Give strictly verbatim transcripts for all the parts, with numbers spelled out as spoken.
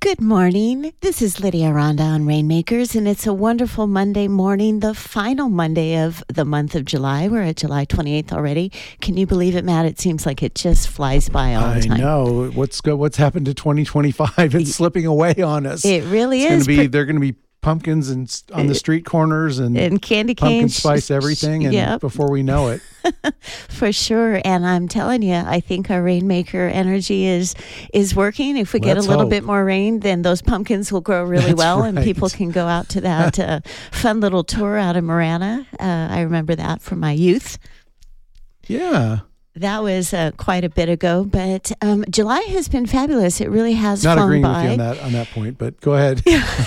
Good morning. This is Lydia Rhonda on Rainmakers, and it's a wonderful Monday morning, the final Monday of the month of July. We're at July twenty-eighth already. Can you believe it, Matt? It seems like it just flies by all I the time. I know. What's go, what's happened to twenty twenty-five? It's slipping away on us. It really it's is. Gonna be, they're going to be pumpkins and on the street corners and, and candy pumpkin canes. spice everything, and yep. before we know it. For sure. And I'm telling you, I think our Rainmaker energy is is working. If we Let's get a little hope. bit more rain, then those pumpkins will grow really That's well, right. and people can go out to that uh, fun little tour out of Marana. Uh, I remember that from my youth. Yeah. That was uh, quite a bit ago, but um, July has been fabulous. It really has Not flown agreeing by. with you on that on that point, but go ahead.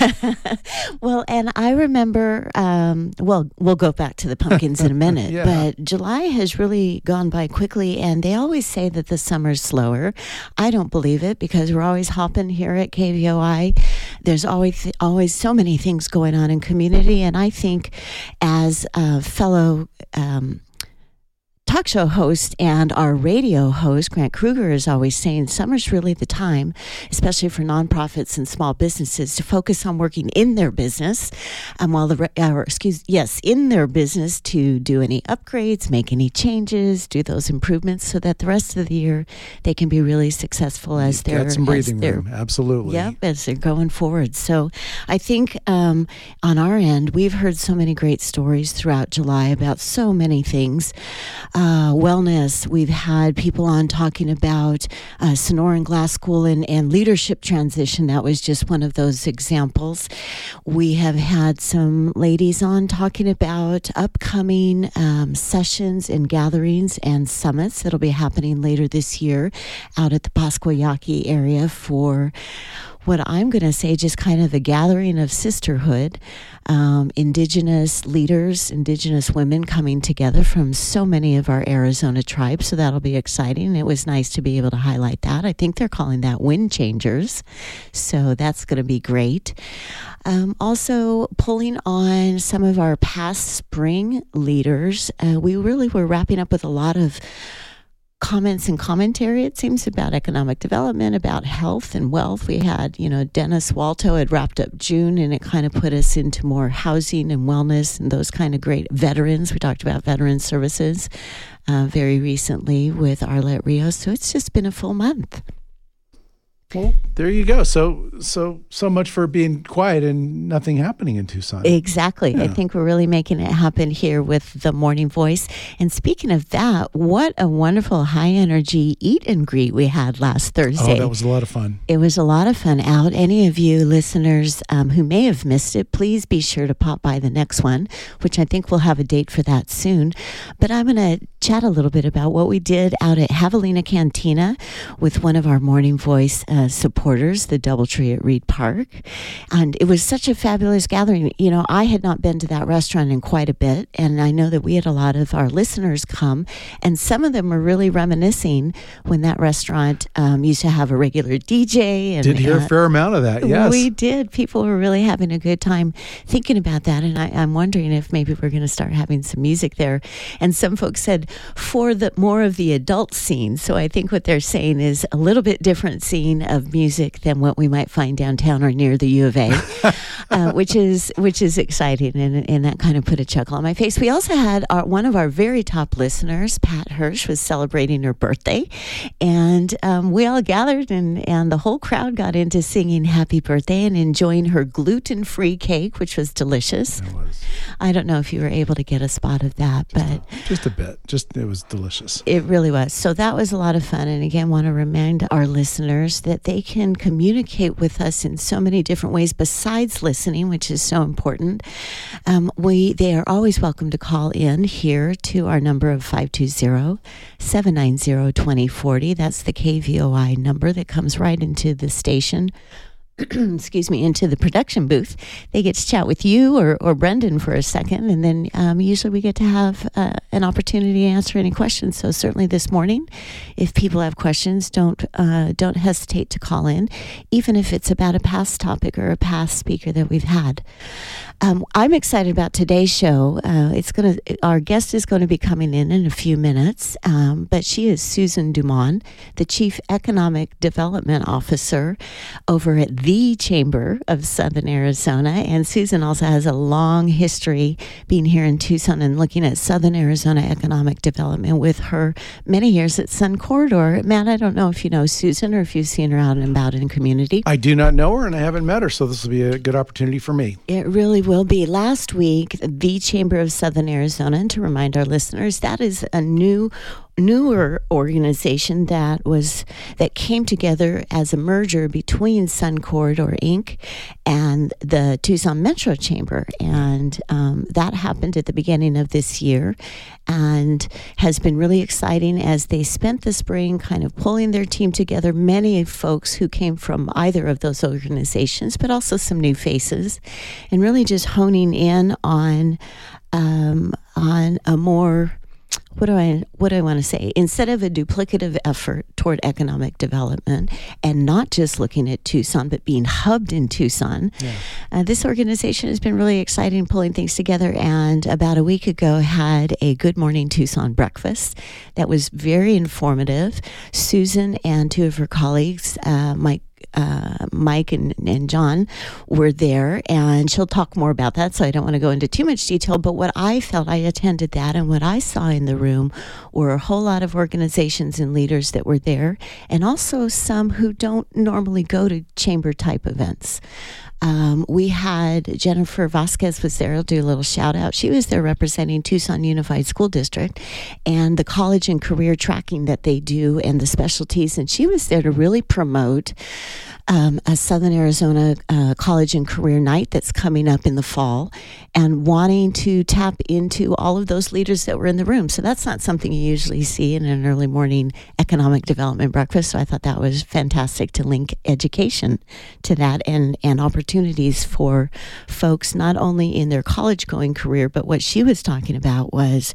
Well, and I remember, um, well, we'll go back to the pumpkins in a minute, Yeah. but July has really gone by quickly, and they always say that the summer's slower. I don't believe it, because we're always hopping here at K V O I. There's always always so many things going on in community, and I think as a fellow um talk show host and our radio host, Grant Kruger, is always saying summer's really the time, especially for nonprofits and small businesses, to focus on working in their business, um, while the or excuse yes in their business to do any upgrades, make any changes, do those improvements, so that the rest of the year they can be really successful as they're Got some breathing as they're, room, absolutely. Yep, as they're going forward. So I think um, on our end, we've heard so many great stories throughout July about so many things. Uh, wellness. We've had people on talking about uh, Sonoran Glass School and, and leadership transition. That was just one of those examples. We have had some ladies on talking about upcoming um, sessions and gatherings and summits that'll be happening later this year out at the Pasquayaki area for what I'm going to say just kind of a gathering of sisterhood, um, indigenous leaders, indigenous women coming together from so many of our Arizona tribes. So that'll be exciting. It was nice to be able to highlight that. I think they're calling that Wind Changers. So that's going to be great. Um, also pulling on some of our past spring leaders. Uh, we really were wrapping up with a lot of comments and commentary, it seems, about economic development, about health and wealth. We had, you know, Dennis Walto had wrapped up June, and it kind of put us into more housing and wellness and those kind of great veterans. We talked about veteran services uh, very recently with Arlette Rios. So it's just been a full month. Well, there you go. So, so, so much for being quiet and nothing happening in Tucson. Exactly. Yeah. I think we're really making it happen here with the Morning Voice. And speaking of that, what a wonderful high energy eat and greet we had last Thursday. Oh, that was a lot of fun. It was a lot of fun out. Any of you listeners um, who may have missed it, please be sure to pop by the next one, which I think we'll have a date for that soon. But I'm going to chat a little bit about what we did out at Javelina Cantina with one of our Morning Voice uh, supporters, the Doubletree at Reed Park. And it was such a fabulous gathering. You know, I had not been to that restaurant in quite a bit, and I know that we had a lot of our listeners come, and some of them were really reminiscing when that restaurant um, used to have a regular D J. And, Did hear uh, a fair amount of that, yes. We did. People were really having a good time thinking about that, and I, I'm wondering if maybe we're going to start having some music there. And some folks said for the more of the adult scene. So I think what they're saying is a little bit different scene of music than what we might find downtown or near the U of A, uh, which is which is exciting, and, and that kind of put a chuckle on my face. We also had our, one of our very top listeners, Pat Hirsch, was celebrating her birthday, and um, we all gathered, and, and the whole crowd got into singing happy birthday and enjoying her gluten-free cake, which was delicious. It was. I don't know if you were able to get a spot of that, but Just a bit. Just, it was delicious. it really was. So that was a lot of fun. And again, want to remind our listeners that they can communicate with us in so many different ways besides listening, which is so important. Um, we they are always welcome to call in here to our number of five two zero, seven nine zero, two zero four zero. That's the K V O I number that comes right into the station. excuse me, into the production booth. They get to chat with you or, or Brendan for a second, and then um, usually we get to have uh, an opportunity to answer any questions. So certainly this morning, if people have questions, don't uh, don't hesitate to call in, even if it's about a past topic or a past speaker that we've had. Um, I'm excited about today's show. Uh, it's gonna. Our guest is going to be coming in in a few minutes, um, but she is Susan Dumont, the Chief Economic Development Officer over at the Chamber of Southern Arizona. And Susan also has a long history being here in Tucson and looking at Southern Arizona economic development with her many years at Sun Corridor. Matt, I don't know if you know Susan or if you've seen her out and about in the community. I do not know her, and I haven't met her, so this will be a good opportunity for me. It really will be. Last week, the Chamber of Southern Arizona, and to remind our listeners, that is a new newer organization that was that came together as a merger between Sun Corridor Incorporated and the Tucson Metro Chamber, and um, that happened at the beginning of this year and has been really exciting as they spent the spring kind of pulling their team together, many folks who came from either of those organizations, but also some new faces, and really just honing in on um, on a more What do I what do I want to say? Instead of a duplicative effort toward economic development and not just looking at Tucson, but being hubbed in Tucson, yeah. uh, this organization has been really exciting pulling things together. And about a week ago, had a Good Morning Tucson breakfast that was very informative. Susan and two of her colleagues, uh, Mike. Uh, Mike and, and John were there, and she'll talk more about that, so I don't want to go into too much detail, but what I felt, I attended that, and what I saw in the room were a whole lot of organizations and leaders that were there, and also some who don't normally go to chamber-type events. Um, we had Jennifer Vasquez was there. I'll do a little shout out. She was there representing Tucson Unified School District and the college and career tracking that they do and the specialties. And she was there to really promote um, a Southern Arizona uh, College and Career Night that's coming up in the fall, and wanting to tap into all of those leaders that were in the room. So that's not something you usually see in an early morning economic development breakfast. So I thought that was fantastic to link education to that and, and opportunities for folks, not only in their college going career, but what she was talking about was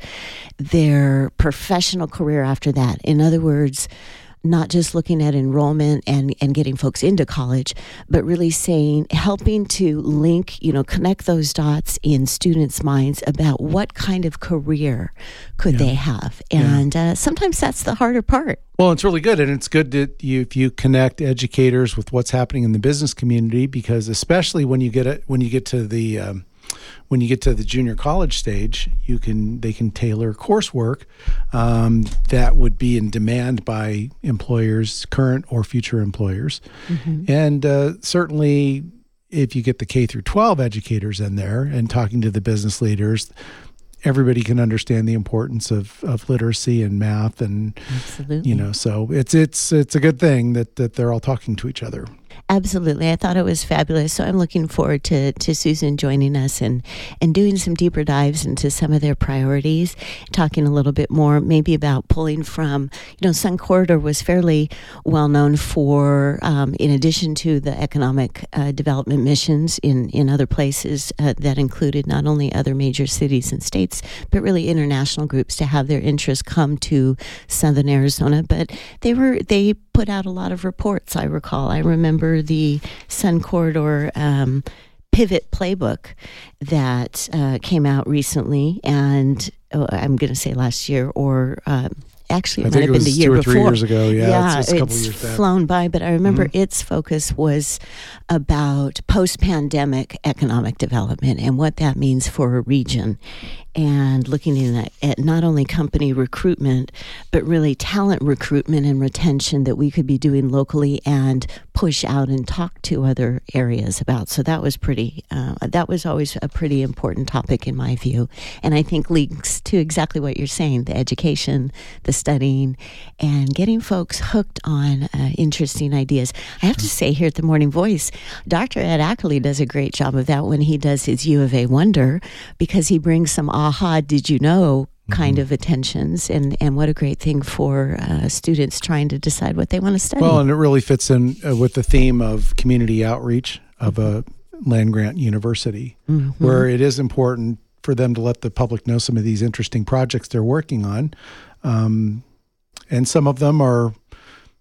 their professional career after that. In other words, not just looking at enrollment and, and getting folks into college, but really saying, helping to link, you know, connect those dots in students' minds about what kind of career could yeah. they have. And yeah. uh, sometimes that's the harder part. Well, it's really good. And it's good that you, if you connect educators with what's happening in the business community, because especially when you get it, when you get to the, um, when you get to the junior college stage, you can they can tailor coursework um, that would be in demand by employers, current or future employers. Mm-hmm. And uh, certainly if you get the K through twelve educators in there and talking to the business leaders, everybody can understand the importance of, of literacy and math, and Absolutely. you know, so it's it's it's a good thing that that they're all talking to each other. Absolutely. I thought it was fabulous. So I'm looking forward to, to Susan joining us and, and doing some deeper dives into some of their priorities, talking a little bit more maybe about pulling from, you know, Sun Corridor was fairly well known for, um, in addition to the economic uh, development missions in, in other places uh, that included not only other major cities and states, but really international groups to have their interests come to Southern Arizona. But they were, they put out a lot of reports, I recall. I remember the Sun Corridor um, Pivot Playbook that uh, came out recently, and oh, I'm going to say last year, or uh, actually it I might think have it was been the year two or before. three years ago. Yeah, yeah it's, it's a couple it's years back. flown by, but I remember Mm-hmm. its focus was about post-pandemic economic development and what that means for a region, and looking in at, at not only company recruitment, but really talent recruitment and retention that we could be doing locally and push out and talk to other areas about. So that was pretty, uh, that was always a pretty important topic in my view. And I think links to exactly what you're saying, the education, the studying, and getting folks hooked on uh, interesting ideas. I have to say here at the Morning Voice, Doctor Ed Ackley does a great job of that when he does his U of A Wonder, because he brings some aha, did you know kind mm-hmm. of attentions, and, and what a great thing for uh, students trying to decide what they want to study. Well, and it really fits in uh, with the theme of community outreach of a land-grant university, mm-hmm. where it is important for them to let the public know some of these interesting projects they're working on. Um, and some of them are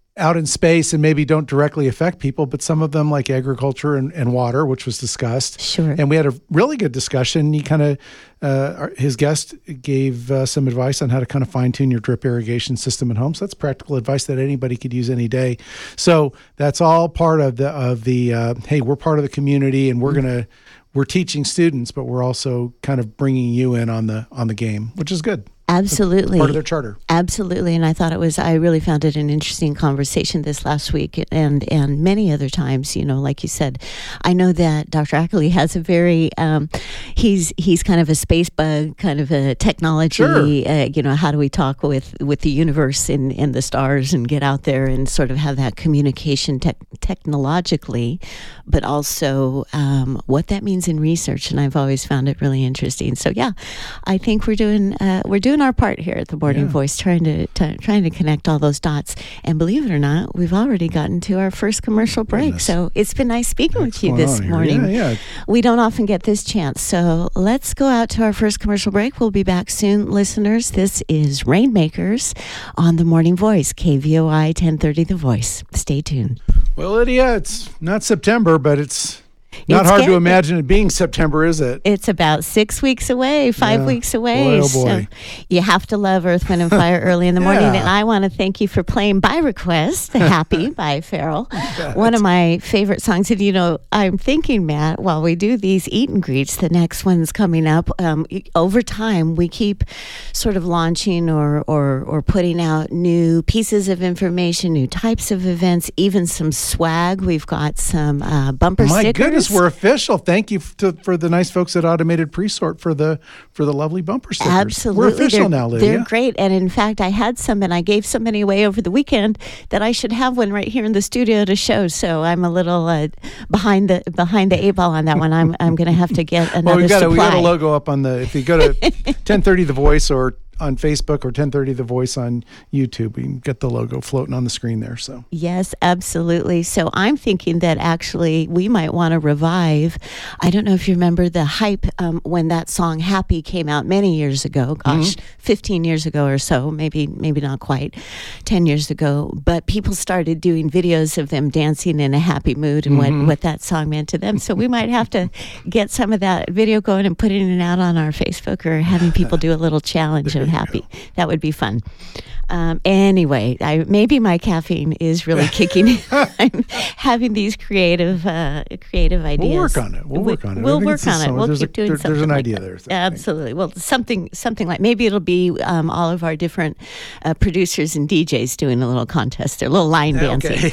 out in space and maybe don't directly affect people, but some of them like agriculture and, and water, which was discussed. Sure. And we had a really good discussion. He kind of, uh, his guest gave uh, some advice on how to kind of fine tune your drip irrigation system at home. So that's practical advice that anybody could use any day. So that's all part of the, of the, uh, hey, we're part of the community and we're mm-hmm. going to, we're teaching students, but we're also kind of bringing you in on the, on the game, which is good. Absolutely. Part of their charter. Absolutely. And I thought it was, I really found it an interesting conversation this last week and, and many other times, you know, like you said. I know that Doctor Ackley has a very, um, he's he's kind of a space bug, kind of a technology, sure. uh, you know, how do we talk with, with the universe and, and the stars and get out there and sort of have that communication te- technologically, but also um, what that means in research. And I've always found it really interesting. So yeah, I think we're doing, uh, we're doing our part here at the Morning yeah. Voice, trying to, to trying to connect all those dots. And believe it or not, we've already gotten to our first commercial break. Goodness. So it's been nice speaking What's with you this morning. Yeah, yeah. We don't often get this chance. So let's go out to our first commercial break. We'll be back soon, listeners. This is Rainmakers on the Morning Voice, K V O I ten thirty The Voice. Stay tuned. Well, Lydia, it's not September, but it's not it's hard getting, to imagine it being September, is it? It's about six weeks away, five yeah. weeks away. Boy, oh boy. So you have to love Earth, Wind, and Fire early in the morning. yeah. And I want to thank you for playing by request, Happy by Farrell. One of my favorite songs. And, you know, I'm thinking, Matt, while we do these eat and greets, the next one's coming up. Um, over time, we keep sort of launching or, or, or putting out new pieces of information, new types of events, even some swag. We've got some uh, bumper My stickers. My goodness, we're official. Thank you to, for the nice folks at Automated Presort for the for the lovely bumper stickers. Absolutely. We're official they're, now, Lydia. They're great. And in fact, I had some and I gave so many away over the weekend that I should have one right here in the studio to show. So I'm a little uh, behind the behind the eight ball on that one. I'm I'm going to have to get another well, we've got supply. A, we got a logo up on the, if you go to ten thirty The Voice or on Facebook or ten thirty The Voice on YouTube, we can get the logo floating on the screen there. So yes, absolutely. So I'm thinking that actually we might want to revive. I don't know if you remember the hype um, when that song "Happy" came out many years ago. Gosh, mm-hmm. fifteen years ago or so, maybe maybe not quite, ten years ago. But people started doing videos of them dancing in a happy mood and mm-hmm. what what that song meant to them. So we might have to get some of that video going and putting it out on our Facebook or having people do a little challenge of Happy. That would be fun. Um, anyway, I, maybe my caffeine is really kicking in. I'm having these creative, uh, creative ideas. We'll work on it. We'll work on it. We'll work on it. We'll there's keep a, doing there, something. There's an like idea that. there. So Absolutely. Well, something, something like maybe it'll be um, all of our different uh, producers and D Js doing a little contest, a little line dancing. Okay.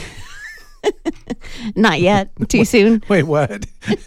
Not yet. Too soon. Wait, what?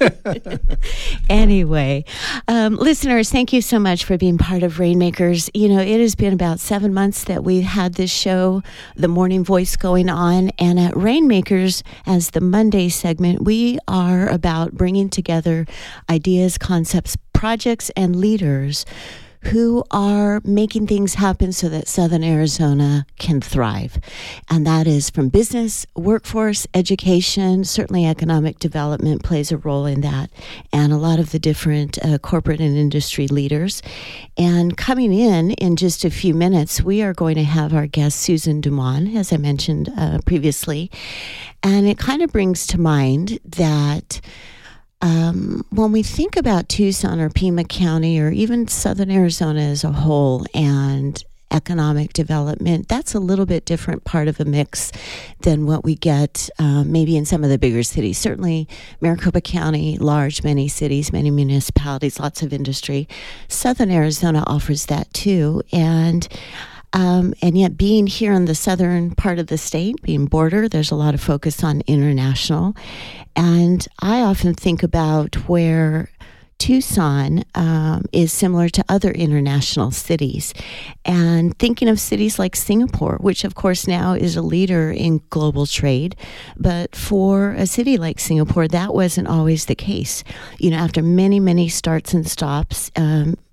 Anyway, um, listeners, thank you so much for being part of Rainmakers. You know, it has been about seven months that we've had this show, The Morning Voice, going on. And at Rainmakers, as the Monday segment, we are about bringing together ideas, concepts, projects, and leaders who are making things happen so that Southern Arizona can thrive. And that is from business, workforce, education, certainly economic development plays a role in that, and a lot of the different uh, corporate and industry leaders. And coming in in just a few minutes, we are going to have our guest, Susan Dumont, as I mentioned uh, previously. And it kind of brings to mind that Um, when we think about Tucson or Pima County or even Southern Arizona as a whole and economic development, that's a little bit different part of a mix than what we get uh, maybe in some of the bigger cities. Certainly Maricopa County, large, many cities, many municipalities, lots of industry. Southern Arizona offers that too. And Um, and yet being here in the southern part of the state, being border, there's a lot of focus on international. And I often think about where Tucson um, is similar to other international cities. And thinking of cities like Singapore, which of course now is a leader in global trade. But for a city like Singapore, that wasn't always the case. You know, after many, many starts and stops, um,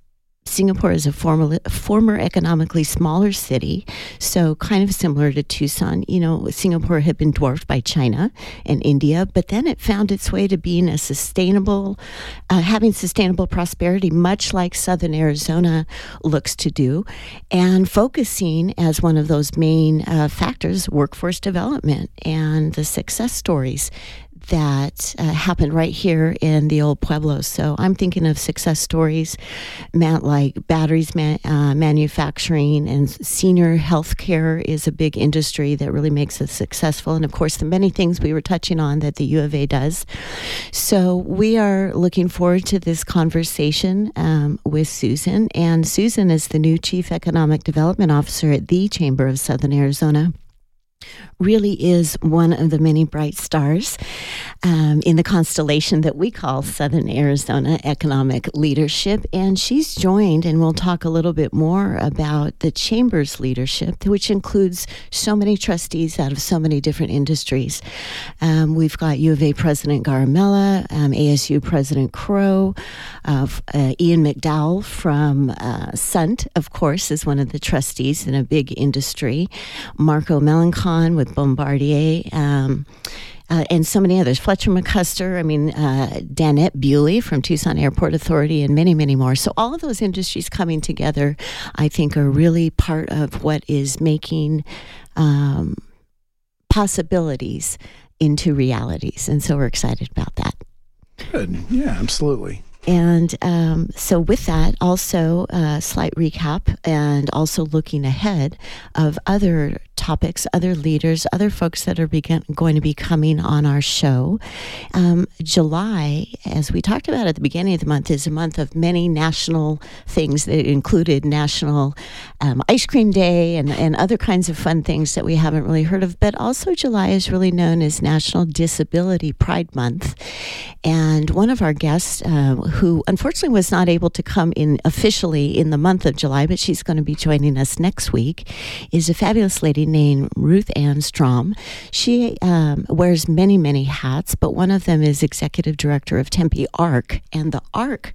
Singapore is a former, former economically smaller city, so kind of similar to Tucson. You know, Singapore had been dwarfed by China and India, but then it found its way to being a sustainable, uh, having sustainable prosperity, much like Southern Arizona looks to do, and focusing as one of those main uh, factors, workforce development and the success stories that uh, happened right here in the old Pueblo. So I'm thinking of success stories man, like batteries man, uh, manufacturing, and senior health care is a big industry that really makes us successful. And of course, the many things we were touching on that the U of A does. So we are looking forward to this conversation um, with Susan. And Susan is the new Chief Economic Development Officer at the Chamber of Southern Arizona. Really is one of the many bright stars um, in the constellation that we call Southern Arizona Economic Leadership. And she's joined, and we'll talk a little bit more about the Chamber's leadership, which includes so many trustees out of so many different industries. Um, we've got U of A President Garamella, um, A S U President Crow, uh, uh, Ian McDowell from uh, S U N T, of course, is one of the trustees in a big industry. Marco Melancon with Bombardier, um, uh, and so many others. Fletcher McCusker, I mean, uh, Danette Bewley from Tucson Airport Authority, and many, many more. So all of those industries coming together, I think, are really part of what is making um, possibilities into realities. And so we're excited about that. Good. Yeah, absolutely. And um, so with that, also a slight recap and also looking ahead of other topics, other leaders, other folks that are begin- going to be coming on our show. Um, July, as we talked about at the beginning of the month, is a month of many national things that included National um, Ice Cream Day and, and other kinds of fun things that we haven't really heard of. But also July is really known as National Disability Pride Month. And one of our guests, uh, who unfortunately was not able to come in officially in the month of July, but she's going to be joining us next week, is a fabulous lady named Ruth Ann Strom. She um, wears many, many hats, but one of them is Executive Director of Tempe ARC. And the ARC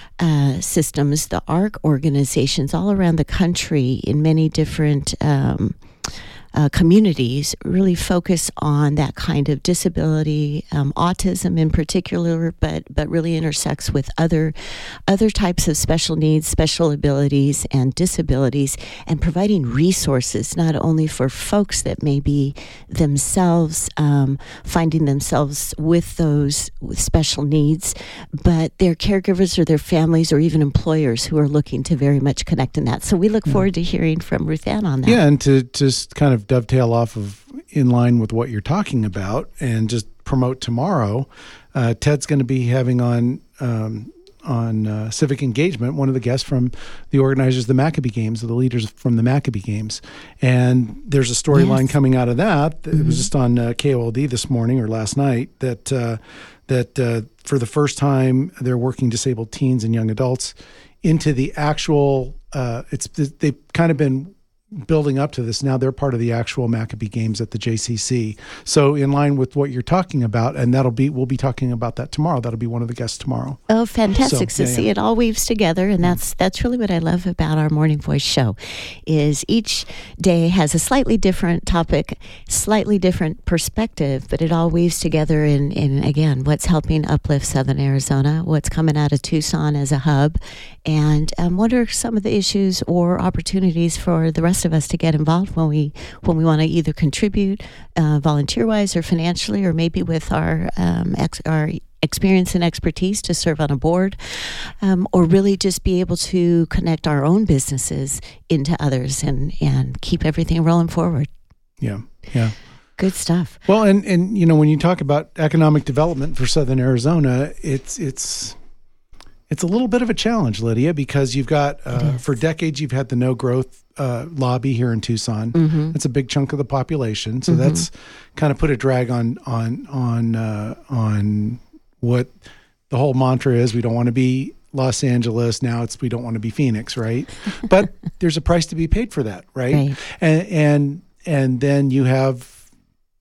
uh, systems, the ARC organizations all around the country in many different um Uh, communities really focus on that kind of disability, um, autism in particular, but but really intersects with other other types of special needs, special abilities, and disabilities, and providing resources not only for folks that may be themselves um, finding themselves with those with special needs, but their caregivers or their families or even employers who are looking to very much connect in that. So we look yeah. forward to hearing from Ruth Ann on that. Yeah, and to just kind of dovetail off of in line with what you're talking about and just promote tomorrow, uh, Ted's going to be having on um, on uh, civic engagement one of the guests from the organizers of the Maccabee Games, the leaders from the Maccabee Games. And there's a storyline yes. coming out of that. Mm-hmm. It was just on uh, K O L D this morning or last night that uh, that uh, for the first time they're working disabled teens and young adults into the actual, uh, it's they've kind of been building up to this. Now they're part of the actual Maccabee Games at the J C C. So in line with what you're talking about, and that'll be, we'll be talking about that tomorrow. That'll be one of the guests tomorrow. Oh, fantastic. So, so yeah, see, yeah. it all weaves together. And that's, that's really what I love about our Morning Voice show is each day has a slightly different topic, slightly different perspective, but it all weaves together in, in again, what's helping uplift Southern Arizona, what's coming out of Tucson as a hub, and um, what are some of the issues or opportunities for the rest of us to get involved when we when we want to either contribute uh, volunteer-wise or financially, or maybe with our um, ex- our experience and expertise to serve on a board, um, or really just be able to connect our own businesses into others and and keep everything rolling forward. Yeah, yeah. Good stuff. Well, and and you know, when you talk about economic development for Southern Arizona, it's it's it's a little bit of a challenge, Lydia, because you've got uh, for decades you've had the no growth uh, lobby here in Tucson. Mm-hmm. That's a big chunk of the population, so mm-hmm. that's kind of put a drag on on on uh, on what the whole mantra is. We don't want to be Los Angeles. Now it's we don't want to be Phoenix, right? But there's a price to be paid for that, right? right. And and and then you have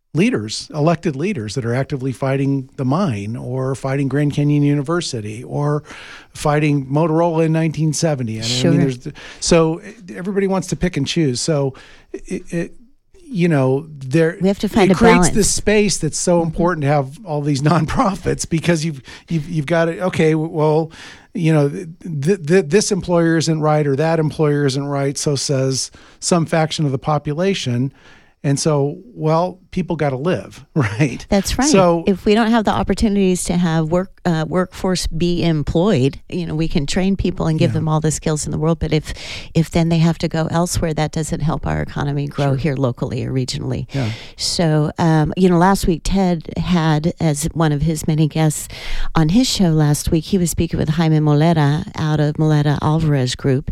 leaders, elected leaders that are actively fighting the mine or fighting Grand Canyon University or fighting Motorola in nineteen seventy. And sure. I mean, there's, so everybody wants to pick and choose. So, it, it, you know, there we have to find it a creates balance. this space that's so important to have all these nonprofits because you've you've you've got to, okay, well, you know, th- th- this employer isn't right or that employer isn't right. So says some faction of the population. And so, well, people got to live, right? That's right. So if we don't have the opportunities to have work uh, workforce be employed, you know, we can train people and give Yeah. them all the skills in the world. But if if then they have to go elsewhere, that doesn't help our economy grow Sure. here locally or regionally. Yeah. So, um, you know, last week Ted had as one of his many guests on his show last week. He was speaking with Jaime Molera out of Molera Alvarez Group,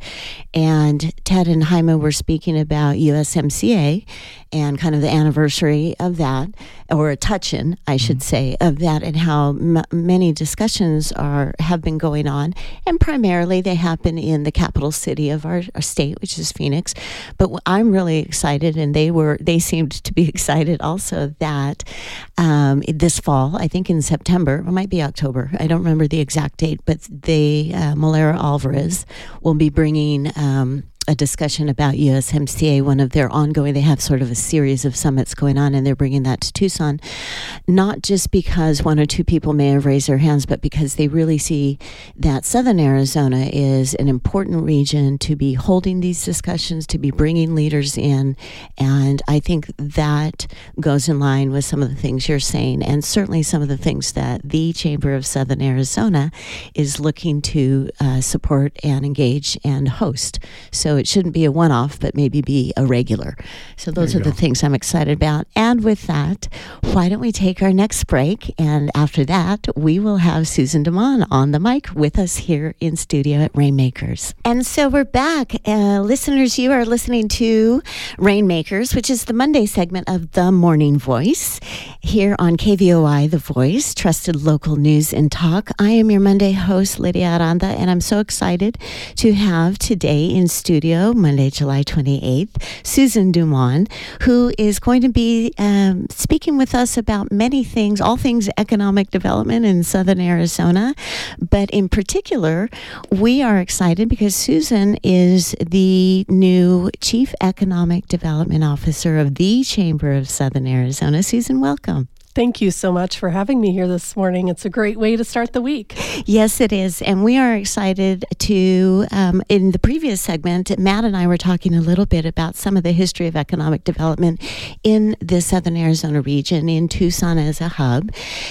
and Ted and Jaime were speaking about U S M C A and kind of the anniversary of that, or a touch-in, I should say, of that, and how m- many discussions are have been going on, and primarily they happen in the capital city of our, our state, which is Phoenix. But w- I'm really excited, and they were they seemed to be excited also that um, this fall, I think in September, it might be October, I don't remember the exact date, but they uh, Molera Alvarez will be bringing. Um, a discussion about U S M C A, one of their ongoing, they have sort of a series of summits going on, and they're bringing that to Tucson, not just because one or two people may have raised their hands, but because they really see that Southern Arizona is an important region to be holding these discussions, to be bringing leaders in, and I think that goes in line with some of the things you're saying, and certainly some of the things that the Chamber of Southern Arizona is looking to uh, support and engage and host. So it shouldn't be a one-off, but maybe be a regular. So those are go. the things I'm excited about. And with that, why don't we take our next break? And after that, we will have Susan DeMond on the mic with us here in studio at Rainmakers. And so we're back. Uh, listeners, you are listening to Rainmakers, which is the Monday segment of The Morning Voice here on K V O I, The Voice, trusted local news and talk. I am your Monday host, Lydia Aranda, and I'm so excited to have today in studio Monday, July twenty-eighth, Susan DeMond, who is going to be um, speaking with us about many things, all things economic development in Southern Arizona. But in particular, we are excited because Susan is the new Chief Economic Development Officer of the Chamber of Southern Arizona. Susan, welcome. Thank you so much for having me here this morning. It's a great way to start the week. Yes, it is. And we are excited to, um, in the previous segment, Matt and I were talking a little bit about some of the history of economic development in the Southern Arizona region, in Tucson as a hub,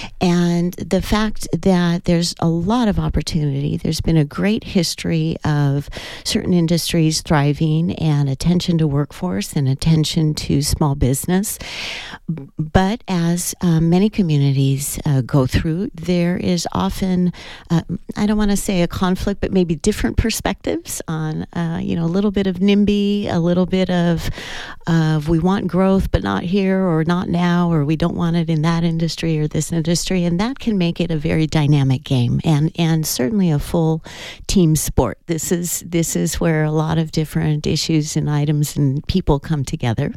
and the fact that there's a lot of opportunity. There's been a great history of certain industries thriving and attention to workforce and attention to small business. But as um, many communities uh, go through, there is often, uh, I don't want to say a conflict, but maybe different perspectives on, uh, you know, a little bit of NIMBY, a little bit of, uh, we want growth, but not here or not now, or we don't want it in that industry or this industry. And that can make it a very dynamic game and, and certainly a full team sport. This is, this is where a lot of different issues and items and people come together.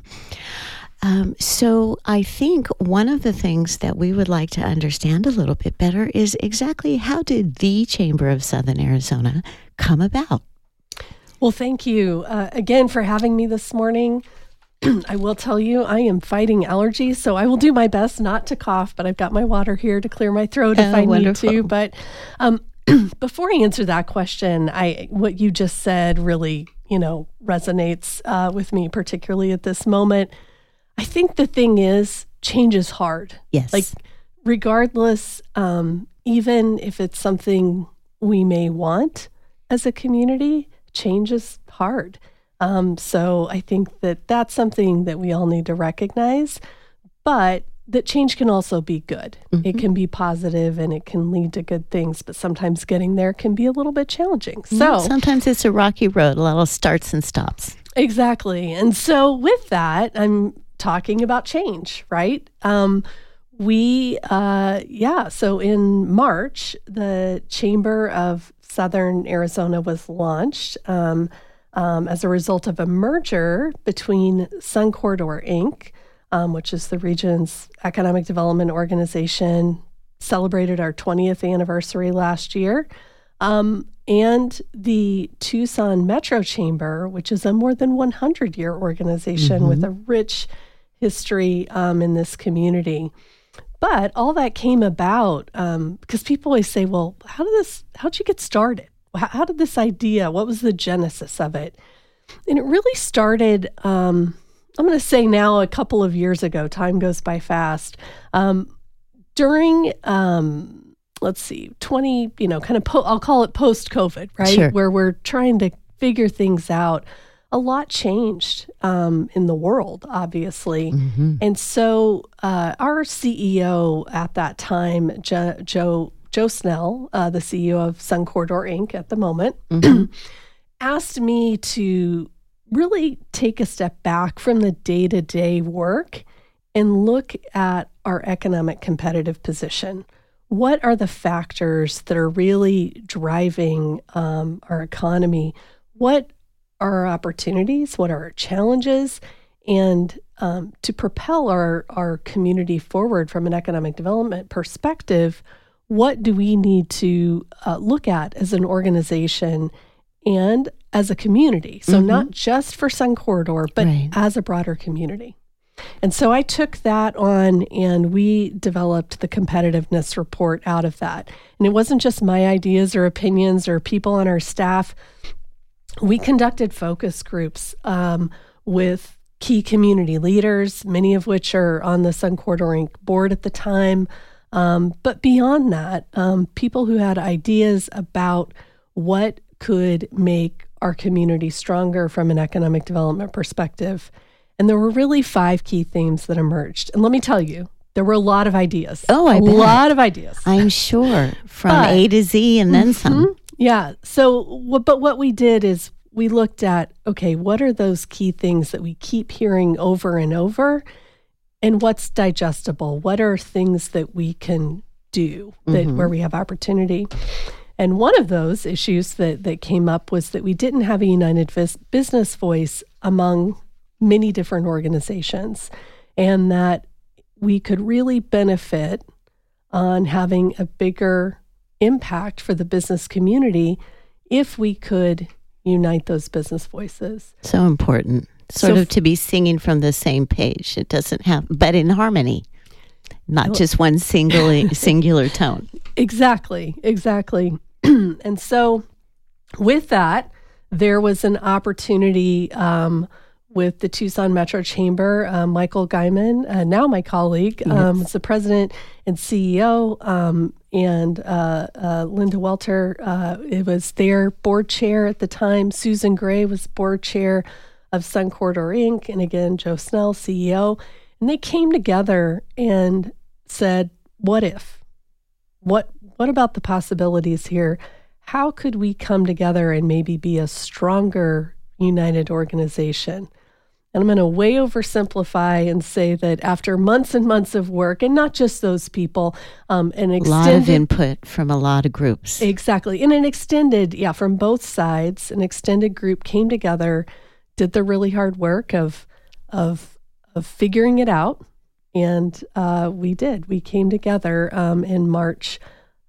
Um, so I think one of the things that we would like to understand a little bit better is exactly how did the Chamber of Southern Arizona come about? Well, thank you uh, again for having me this morning. I will tell you, I am fighting allergies, so I will do my best not to cough, but I've got my water here to clear my throat if Oh, I wonderful. need to. But um, before I answer that question, I what you just said really, you know, resonates uh, with me, particularly at this moment. I think the thing is, change is hard. Yes. Like, regardless, um, even if it's something we may want as a community, change is hard. Um, so I think that that's something that we all need to recognize, but that change can also be good. Mm-hmm. It can be positive and it can lead to good things, but sometimes getting there can be a little bit challenging. So yeah, sometimes it's a rocky road, a lot of starts and stops. Exactly. And so with that, I'm talking about change, right? Um, we, uh, yeah, so in March, the Chamber of Southern Arizona was launched um, um, as a result of a merger between Sun Corridor Incorporated, um, which is the region's economic development organization, celebrated our twentieth anniversary last year. Um, and the Tucson Metro Chamber, which is a more than one hundred year organization mm-hmm. with a rich history um, in this community. But all that came about um, because people always say, well, how did this, how'd you get started? How, how did this idea, what was the genesis of it? And it really started, um, I'm going to say now a couple of years ago, time goes by fast, um, during, um, let's see, twenty, you know, kind of, po- I'll call it post-COVID, right? Sure. Where we're trying to figure things out. A lot changed um, in the world, obviously. Mm-hmm. And so uh, our C E O at that time, jo- Joe Joe Snell, uh, the C E O of Sun Corridor Incorporated at the moment, mm-hmm. asked me to really take a step back from the day-to-day work and look at our economic competitive position. What are the factors that are really driving um, our economy? What are our opportunities? What are our challenges? And um, to propel our, our community forward from an economic development perspective, what do we need to uh, look at as an organization and as a community? So mm-hmm. not just for Sun Corridor, but right. as a broader community. And so I took that on and we developed the competitiveness report out of that. And it wasn't just my ideas or opinions or people on our staff. We conducted focus groups um, with key community leaders, many of which are on the Sun Corridor Incorporated board at the time. Um, but beyond that, um, people who had ideas about what could make our community stronger from an economic development perspective. And there were really five key themes that emerged. And let me tell you, there were a lot of ideas. Oh, I a bet. lot of ideas. I'm sure. From but, A to Z and then mm-hmm. some. Yeah. So, but what we did is we looked at, okay, what are those key things that we keep hearing over and over? And what's digestible? What are things that we can do that mm-hmm. where we have opportunity? And one of those issues that, that came up was that we didn't have a united vis- business voice among many different organizations, and that we could really benefit on having a bigger impact for the business community if we could unite those business voices. So important. Sort so, of to be singing from the same page. It doesn't have, but in harmony, not just one single singular tone. Exactly, exactly. And so with that, there was an opportunity um, with the Tucson Metro Chamber. Uh, Michael Guyman, uh, now my colleague, yes. um, was the president and C E O, um, and uh, uh, Linda Welter, uh, it was their board chair at the time. Susan Gray was board chair of Sun Corridor Incorporated, and again, Joe Snell, C E O. And they came together and said, what if? What what about the possibilities here? How could we come together and maybe be a stronger, united organization? And I'm going to way oversimplify and say that after months and months of work, and not just those people, um, an extended... A lot of input from a lot of groups. Exactly. And an extended, yeah, from both sides, an extended group came together, did the really hard work of of of figuring it out, and uh, we did. We came together um, in March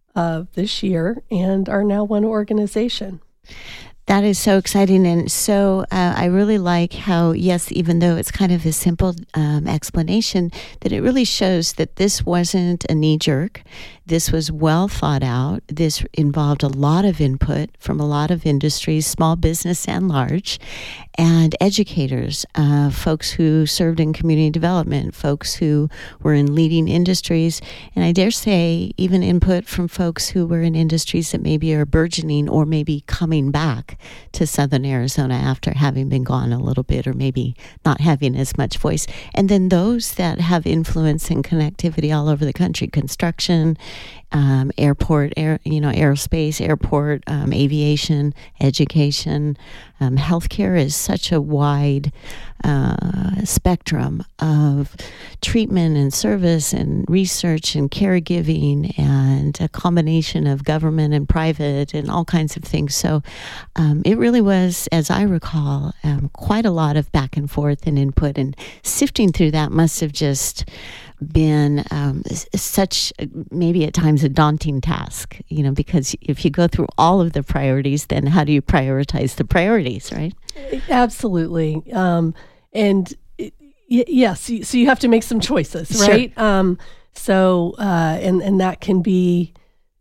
of this year and are now one organization. That is so exciting. And so uh, I really like how, yes, even though it's kind of a simple um, explanation, that it really shows that this wasn't a knee-jerk. This was well thought out. This involved a lot of input from a lot of industries, small business and large, and educators, uh, folks who served in community development, folks who were in leading industries, and I dare say even input from folks who were in industries that maybe are burgeoning or maybe coming back to Southern Arizona after having been gone a little bit or maybe not having as much voice. And then those that have influence and connectivity all over the country, construction, um, airport, air, you know, aerospace, airport, um, aviation, education. Um, healthcare is such a wide uh, spectrum of treatment and service and research and caregiving and a combination of government and private and all kinds of things. So um, it really was, as I recall, um, quite a lot of back and forth and input, and sifting through that must have just been um, such, maybe at times, a daunting task, you know, because if you go through all of the priorities, then how do you prioritize the priorities, right? Absolutely. Um, and y- yes, so you have to make some choices, right? Sure. Um, so, uh, and, and that can be,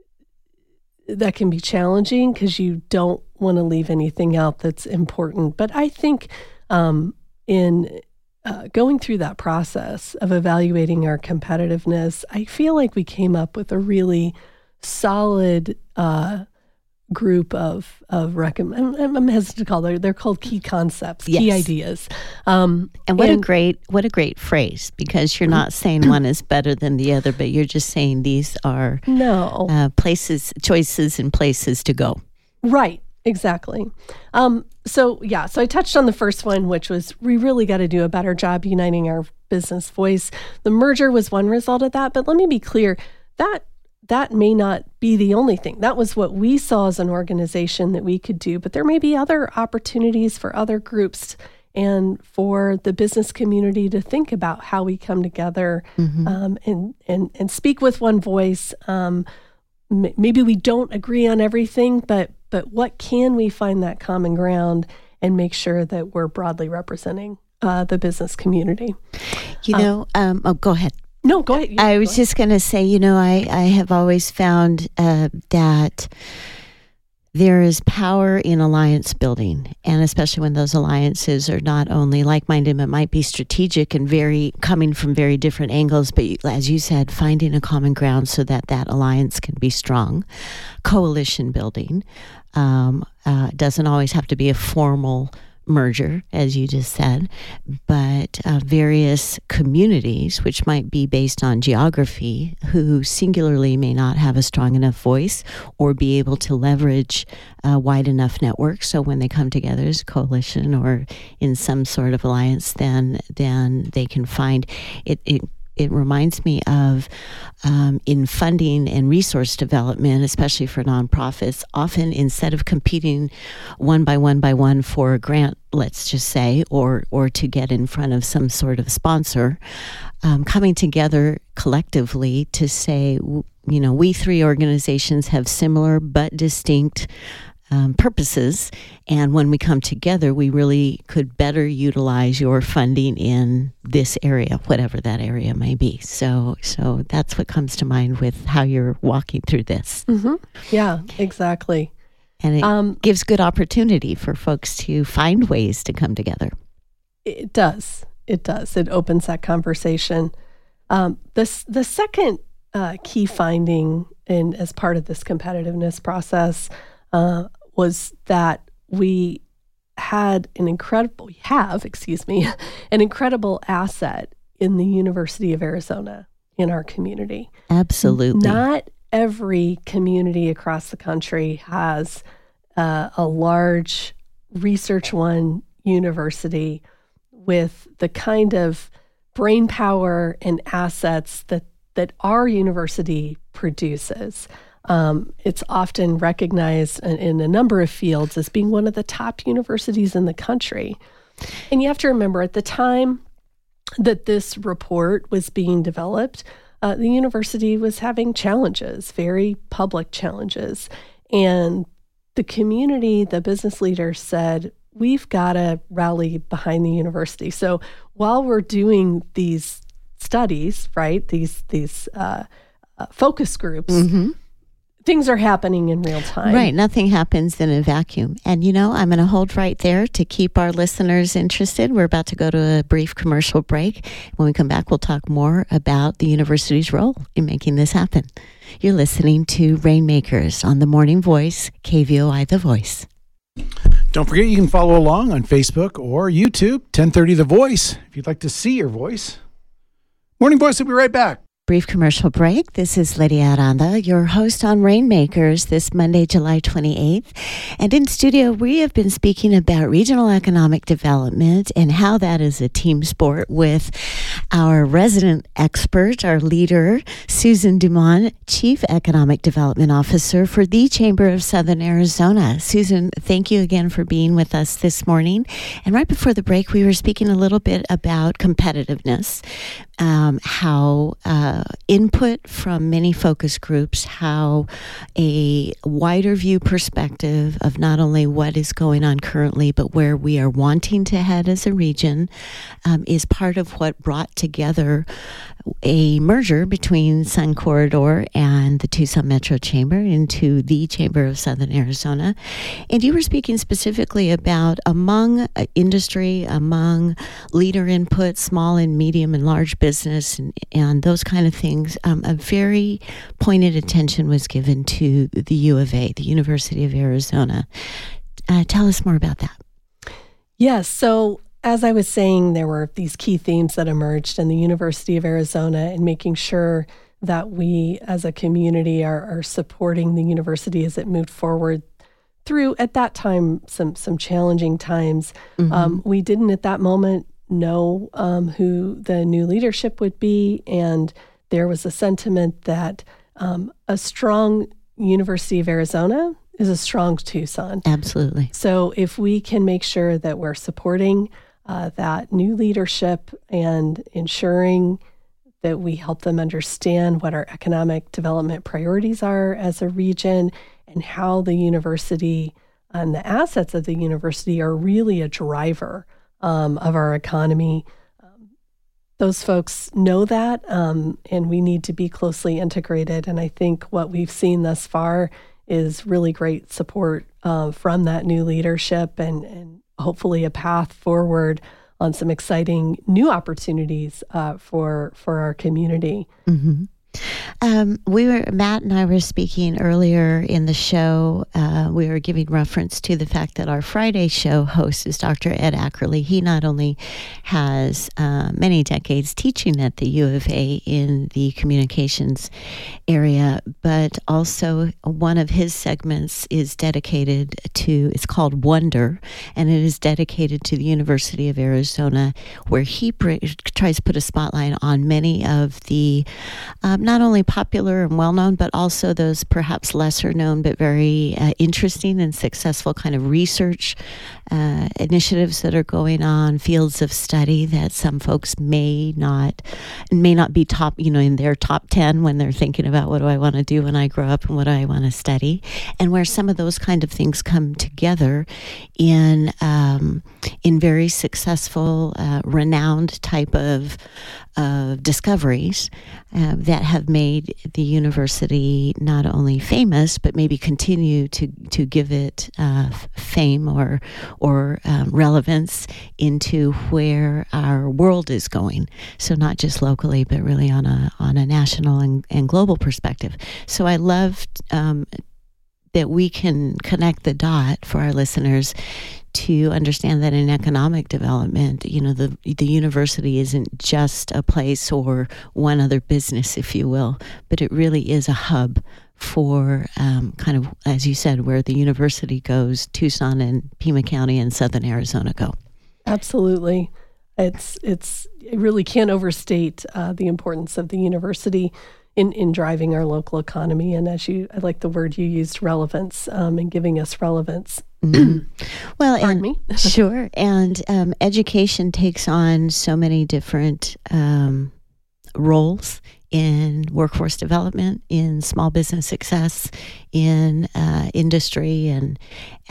that can be challenging because you don't want to leave anything out that's important. But I think um, in uh, going through that process of evaluating our competitiveness, I feel like we came up with a really solid uh, group of of recommend. I'm, I'm hesitant to call them. They're called key concepts, yes. key ideas. Um, and what and, a great what a great phrase, because you're not saying one is better than the other, but you're just saying these are no uh, places, choices, and places to go. Right. Exactly. Um, so, yeah, so I touched on the first one, which was we really got to do a better job uniting our business voice. The merger was one result of that, but let me be clear, that that may not be the only thing. That was what we saw as an organization that we could do, but there may be other opportunities for other groups and for the business community to think about how we come together mm-hmm. um, and, and, and speak with one voice. Um, m- maybe we don't agree on everything, but But what can we find that common ground and make sure that we're broadly representing uh, the business community? You know, um, um, oh, go ahead. No, go ahead. You, I go was ahead. just going to say, you know, I, I have always found uh, that there is power in alliance building, and especially when those alliances are not only like-minded, but might be strategic and very coming from very different angles. But as you said, finding a common ground so that that alliance can be strong. Coalition building um, uh, doesn't always have to be a formal merger, as you just said, but uh, various communities, which might be based on geography, who singularly may not have a strong enough voice or be able to leverage a wide enough network. So when they come together as a coalition or in some sort of alliance, then then they can find it. it It reminds me of um, in funding and resource development, especially for nonprofits, often instead of competing one by one by one for a grant, let's just say, or or to get in front of some sort of sponsor, um, coming together collectively to say, you know, we three organizations have similar but distinct Um, purposes, and when we come together, we really could better utilize your funding in this area, whatever that area may be. So, so that's what comes to mind with how you're walking through this. Mm-hmm. Yeah, exactly. And it um, gives good opportunity for folks to find ways to come together. It does. It does. It opens that conversation. Um, the the second uh, key finding in as part of this competitiveness process Uh, was that we had an incredible, we have, excuse me, an incredible asset in the University of Arizona in our community. Absolutely. Not every community across the country has uh, a large Research One university with the kind of brain power and assets that, that our university produces. Um, it's often recognized in, in a number of fields as being one of the top universities in the country. And you have to remember, at the time that this report was being developed, uh, the university was having challenges, very public challenges. And the community, the business leaders said, we've got to rally behind the university. So while we're doing these studies, right, these, these uh, uh, focus groups, mm-hmm. things are happening in real time. Right. Nothing happens in a vacuum. And, you know, I'm going to hold right there to keep our listeners interested. We're about to go to a brief commercial break. When we come back, we'll talk more about the university's role in making this happen. You're listening to Rainmakers on The Morning Voice, K V O I The Voice. Don't forget you can follow along on Facebook or YouTube, ten thirty The Voice, if you'd like to see your voice. Morning Voice will be right back. Brief commercial break. This is Lydia Aranda, your host on Rainmakers this Monday, July twenty-eighth. And in studio, we have been speaking about regional economic development and how that is a team sport with our resident expert, our leader, Susan Dumont, Chief Economic Development Officer for the Chamber of Southern Arizona. Susan, thank you again for being with us this morning. And right before the break, we were speaking a little bit about competitiveness, um, how uh, input from many focus groups, how a wider view perspective of not only what is going on currently, but where we are wanting to head as a region um, is part of what brought together a merger between Sun Corridor and the Tucson Metro Chamber into the Chamber of Southern Arizona. And you were speaking specifically about among uh, industry, among leader input, small and medium and large business and, and those kind of things. Um, a very pointed attention was given to the U of A, the University of Arizona. Uh, tell us more about that. Yes. So as I was saying, there were these key themes that emerged in the University of Arizona and making sure that we as a community are, are supporting the university as it moved forward through, at that time, some some challenging times. Mm-hmm. Um, we didn't at that moment know um, who the new leadership would be, and there was a sentiment that um, a strong University of Arizona is a strong Tucson. Absolutely. So if we can make sure that we're supporting uh, that new leadership and ensuring that we help them understand what our economic development priorities are as a region and how the university and the assets of the university are really a driver um, of our economy. Um, those folks know that, um, and we need to be closely integrated. And I think what we've seen thus far is really great support uh, from that new leadership and, and hopefully a path forward on some exciting new opportunities uh, for for our community. Mm-hmm. Um, we were Matt and I were speaking earlier in the show. Uh, we were giving reference to the fact that our Friday show host is Doctor Ed Ackerley. He not only has uh, many decades teaching at the U of A in the communications area, but also one of his segments is dedicated to, it's called Wonder, and it is dedicated to the University of Arizona, where he pr- tries to put a spotlight on many of the um, not only popular and well-known, but also those perhaps lesser-known but very uh, interesting and successful kind of research uh, initiatives that are going on, fields of study that some folks may not may not be top, you know, in their top ten when they're thinking about what do I want to do when I grow up and what do I want to study, and where some of those kind of things come together in um, in very successful, uh, renowned type of uh, discoveries uh, that have made the university not only famous, but maybe continue to, to give it uh, fame or or um, relevance into where our world is going. So not just locally, but really on a on a national and, and global perspective. So I loved um, that we can connect the dot for our listeners to understand that in economic development, you know, the the university isn't just a place or one other business, if you will, but it really is a hub for um, kind of, as you said, where the university goes, Tucson and Pima County and Southern Arizona go. Absolutely. It's, it's, it really can't overstate uh, the importance of the university in, in driving our local economy. And as you, I like the word you used, relevance, um, and giving us relevance. Mm-hmm. Well, Pardon and, me. Sure. And um, education takes on so many different um, roles in workforce development, in small business success, in uh, industry, and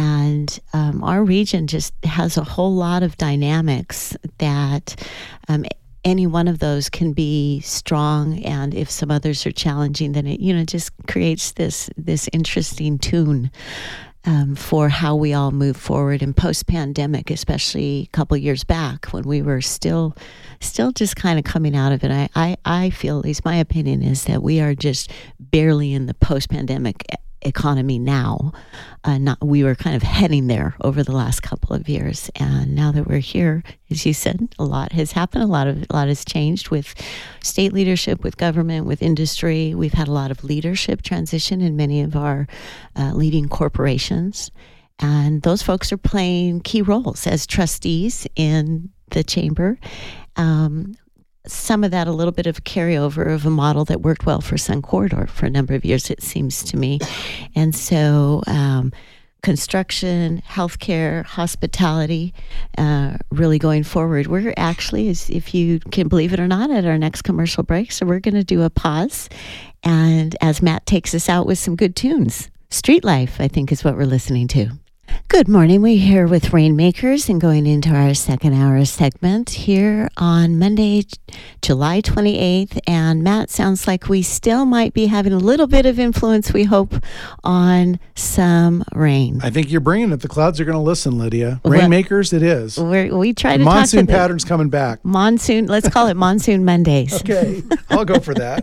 and um, our region just has a whole lot of dynamics that um, any one of those can be strong, and if some others are challenging, then it you know just creates this this interesting tune Um, for how we all move forward in post-pandemic, especially a couple years back when we were still still just kind of coming out of it. I, I, I feel, at least my opinion is that we are just barely in the post-pandemic economy now. Uh, not we were kind of heading there over the last couple of years, and now that we're here, as you said, a lot has happened. A lot of a lot has changed with state leadership, with government, with industry. We've had a lot of leadership transition in many of our uh, leading corporations, and those folks are playing key roles as trustees in the chamber. Um, Some of that, a little bit of a carryover of a model that worked well for Sun Corridor for a number of years, it seems to me. And so um, construction, healthcare, hospitality, uh, really going forward. We're actually, as if you can believe it or not, at our next commercial break. So we're going to do a pause. And as Matt takes us out with some good tunes, Street Life, I think, is what we're listening to. Good morning. We're here with Rainmakers and going into our second hour segment here on Monday, July twenty-eighth. And Matt, sounds like we still might be having a little bit of influence, we hope, on some rain. I think you're bringing it. The clouds are going to listen, Lydia. Rainmakers, it is. We're, we try the to monsoon talk to pattern's the, coming back. Monsoon, let's call it Monsoon Mondays. Okay, I'll go for that.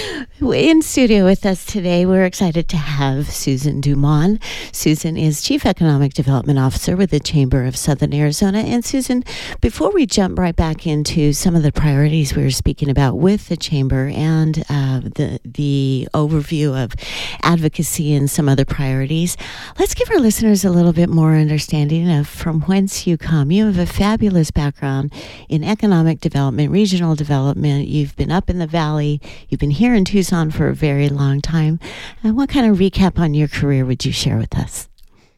In studio with us today, we're excited to have Susan Dumont. Susan is Chief Economic Development Officer with the Chamber of Southern Arizona. And Susan, before we jump right back into some of the priorities we were speaking about with the Chamber and uh, the the overview of advocacy and some other priorities, let's give our listeners a little bit more understanding of from whence you come. You have a fabulous background in economic development, regional development. You've been up in the Valley. You've been here in Tucson for a very long time. And what kind of recap on your career would you share with us?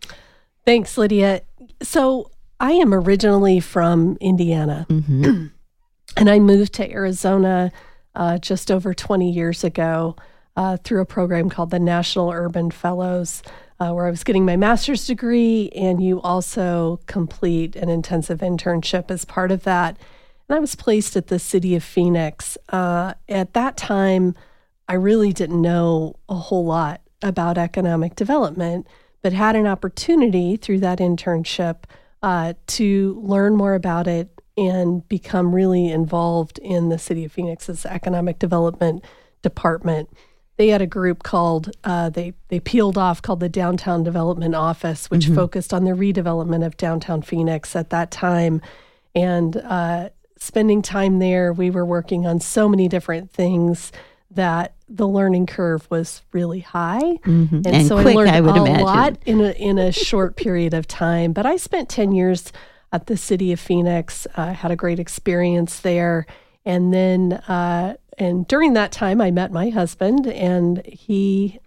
Thanks, Lydia. So I am originally from Indiana, mm-hmm. and I moved to Arizona uh, just over twenty years ago uh, through a program called the National Urban Fellows, uh, where I was getting my master's degree, and you also complete an intensive internship as part of that. And I was placed at the city of Phoenix. Uh, at that time, I really didn't know a whole lot about economic development, but had an opportunity through that internship uh, to learn more about it and become really involved in the City of Phoenix's economic development department. They had a group called, uh, they, they peeled off, called the Downtown Development Office, which mm-hmm. focused on the redevelopment of downtown Phoenix at that time. And uh, spending time there, we were working on so many different things that the learning curve was really high. Mm-hmm. And, and so quick, I learned I would a imagine. lot in a, in a short period of time. But I spent ten years at the City of Phoenix, uh, had a great experience there. And then, uh, and during that time, I met my husband, and he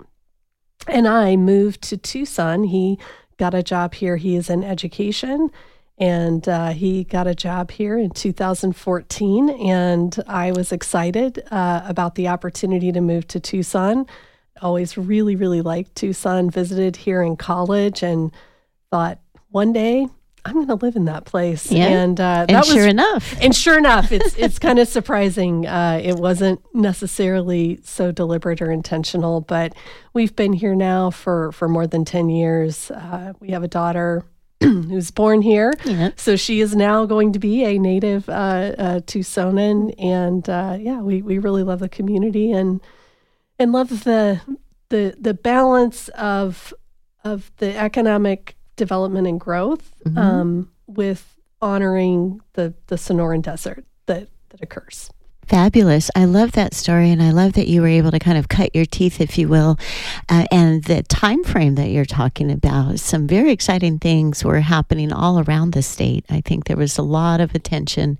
and I moved to Tucson. He got a job here. He is in education. And uh, he got a job here in two thousand fourteen, and I was excited uh, about the opportunity to move to Tucson. Always really, really liked Tucson, visited here in college, and thought one day I'm going to live in that place. Yeah. And, uh, and that sure was, enough. And sure enough, it's it's kind of surprising. Uh, it wasn't necessarily so deliberate or intentional, but we've been here now for, for more than ten years. Uh, we have a daughter who's born here. Yeah. So she is now going to be a native uh, uh, Tucsonan. And uh, yeah, we, we really love the community and and love the the the balance of of the economic development and growth mm-hmm. um, with honoring the, the Sonoran Desert that, that occurs. Fabulous. I love that story, and I love that you were able to kind of cut your teeth, if you will, uh, and the time frame that you're talking about. Some very exciting things were happening all around the state. I think there was a lot of attention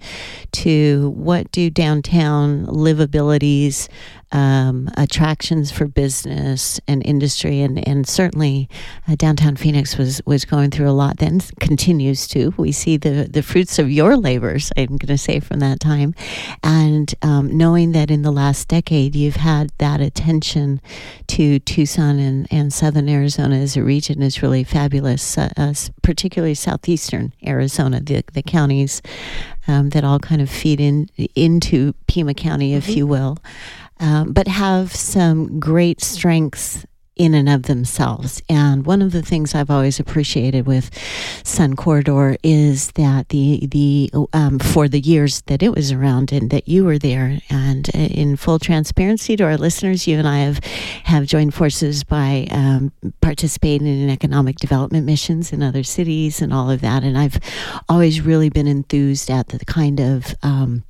to what do downtown livabilities, um, attractions for business and industry, and and certainly uh, downtown Phoenix was was going through a lot. Then continues to. We see the the fruits of your labors, I'm going to say, from that time, and um, knowing that in the last decade you've had that attention to Tucson and, and Southern Arizona as a region is really fabulous. Uh, uh, particularly southeastern Arizona, the the counties um, that all kind of feed in into Pima County, if mm-hmm. you will. Um, but have some great strengths in and of themselves. And one of the things I've always appreciated with Sun Corridor is that the the um, for the years that it was around and that you were there, and in full transparency to our listeners, you and I have have joined forces by um, participating in economic development missions in other cities and all of that. And I've always really been enthused at the kind of um,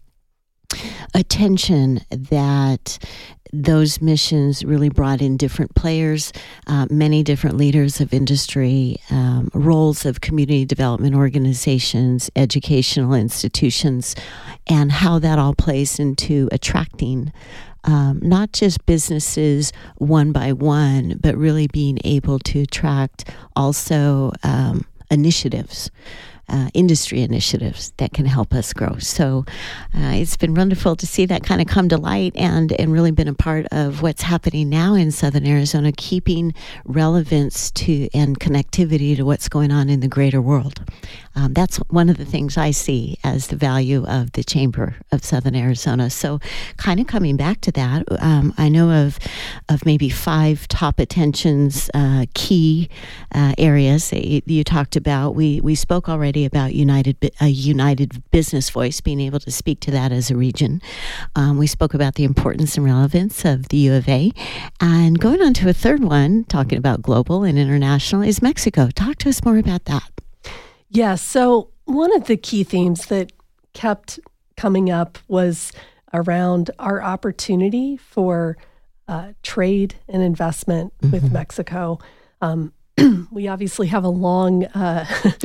attention that those missions really brought in different players, uh, many different leaders of industry, um, roles of community development organizations, educational institutions, and how that all plays into attracting um, not just businesses one by one, but really being able to attract also um, initiatives. Uh, industry initiatives that can help us grow. So uh, it's been wonderful to see that kind of come to light and, and really been a part of what's happening now in Southern Arizona, keeping relevance to and connectivity to what's going on in the greater world. Um, that's one of the things I see as the value of the Chamber of Southern Arizona. So kind of coming back to that, um, I know of of maybe five top attentions, uh, key uh, areas that you, you talked about. We we spoke already about united a united business voice, being able to speak to that as a region. Um, we spoke about the importance and relevance of the U of A. And going on to a third one, talking about global and international, is Mexico. Talk to us more about that. Yeah, so one of the key themes that kept coming up was around our opportunity for uh, trade and investment mm-hmm. with Mexico. Um, we obviously have a long uh,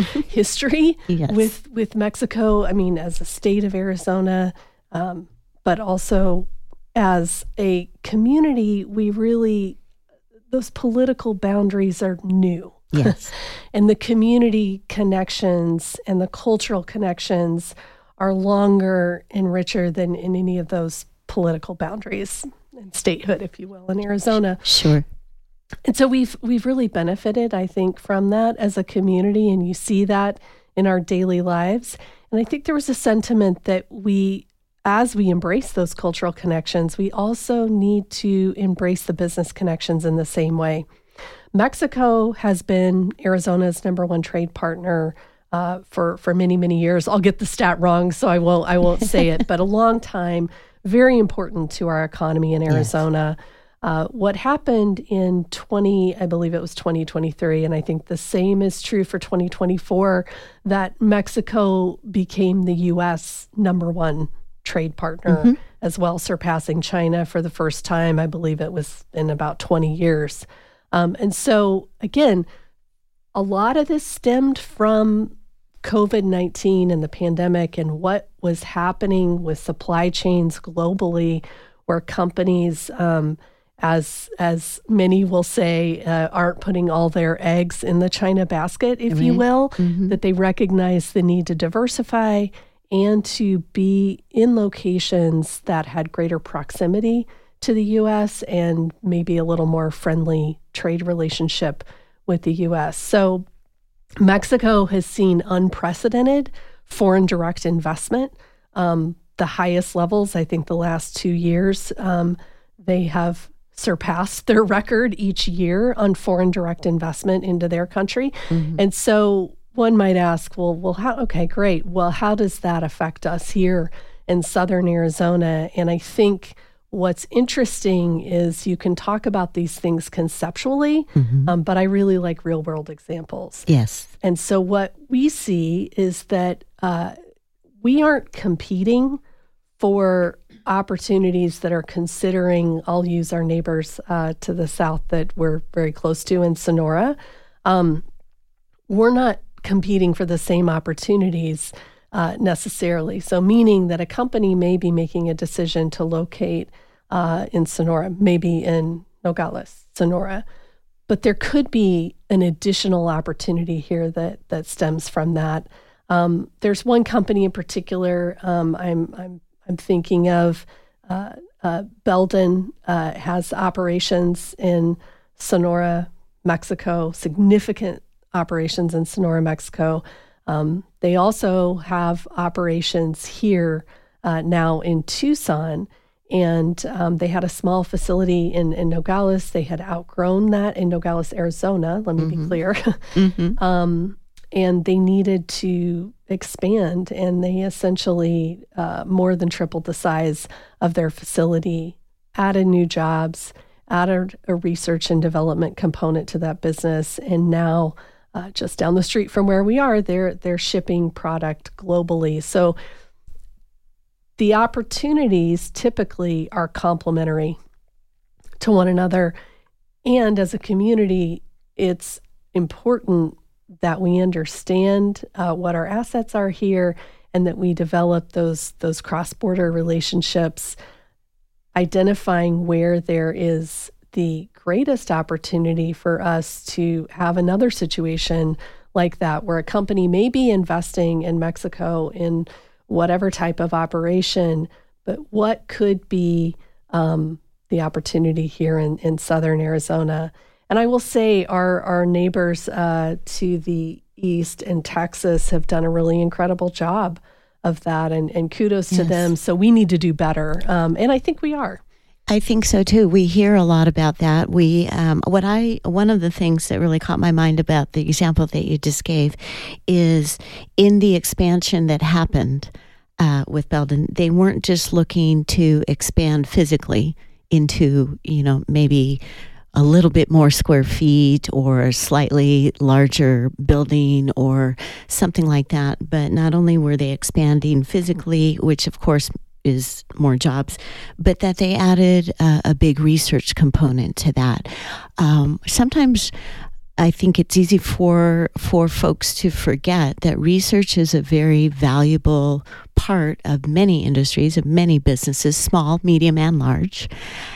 history yes. with with Mexico. I mean, as a state of Arizona, um, but also as a community, we really, those political boundaries are new. Yes. And the community connections and the cultural connections are longer and richer than in any of those political boundaries and statehood, if you will, in Arizona. Sure. And so we've we've really benefited, I think, from that as a community, and you see that in our daily lives. And I think there was a sentiment that we, as we embrace those cultural connections, we also need to embrace the business connections in the same way. Mexico has been Arizona's number one trade partner uh, for for many many years. I'll get the stat wrong, so I won't I won't say it. But a long time, very important to our economy in Arizona. Yes. Uh, what happened in twenty, I believe it was twenty twenty-three, and I think the same is true for twenty twenty-four. That Mexico became the U S number one trade partner mm-hmm. as well, surpassing China for the first time. I believe it was in about twenty years. Um, and so, again, a lot of this stemmed from covid nineteen and the pandemic and what was happening with supply chains globally, where companies, um, as as many will say, uh, aren't putting all their eggs in the China basket, if right. you will, mm-hmm. that they recognize the need to diversify and to be in locations that had greater proximity to the U S and maybe a little more friendly trade relationship with the U S. So Mexico has seen unprecedented foreign direct investment, um, the highest levels, I think the last two years. Um, they have surpassed their record each year on foreign direct investment into their country. Mm-hmm. And so one might ask, well, well, how, okay, great. Well, how does that affect us here in Southern Arizona? And I think what's interesting is you can talk about these things conceptually, mm-hmm. um, but I really like real world examples. Yes. And so what we see is that uh, we aren't competing for opportunities that are considering, I'll use our neighbors uh, to the south that we're very close to in Sonora. Um, we're not competing for the same opportunities uh, necessarily. So meaning that a company may be making a decision to locate uh, in Sonora, maybe in Nogales, Sonora, but there could be an additional opportunity here that that stems from that. Um, there's one company in particular um, I'm I'm I'm thinking of. Uh, uh, Belden uh, has operations in Sonora, Mexico, significant operations in Sonora, Mexico. Um, they also have operations here uh, now in Tucson. And um, they had a small facility in, in Nogales. They had outgrown that in Nogales, Arizona, let me mm-hmm. be clear. mm-hmm. um, and they needed to expand, and they essentially uh, more than tripled the size of their facility, added new jobs, added a research and development component to that business, and now uh, just down the street from where we are, they're they're shipping product globally. So the opportunities typically are complementary to one another, and as a community, it's important that we understand uh, what our assets are here, and that we develop those those cross-border relationships, identifying where there is the greatest opportunity for us to have another situation like that, where a company may be investing in Mexico in whatever type of operation, but what could be um, the opportunity here in, in Southern Arizona. And I will say our, our neighbors uh, to the east in Texas have done a really incredible job of that, and, and kudos yes. to them. So we need to do better, um, and I think we are. I think so too. We hear a lot about that. We, um, what I, one of the things that really caught my mind about the example that you just gave is in the expansion that happened uh, with Belden, they weren't just looking to expand physically into, you know, maybe a little bit more square feet or a slightly larger building or something like that. But not only were they expanding physically, which of course is more jobs, but that they added a, a big research component to that. Um, sometimes I think it's easy for for folks to forget that research is a very valuable part of many industries, of many businesses, small, medium, and large.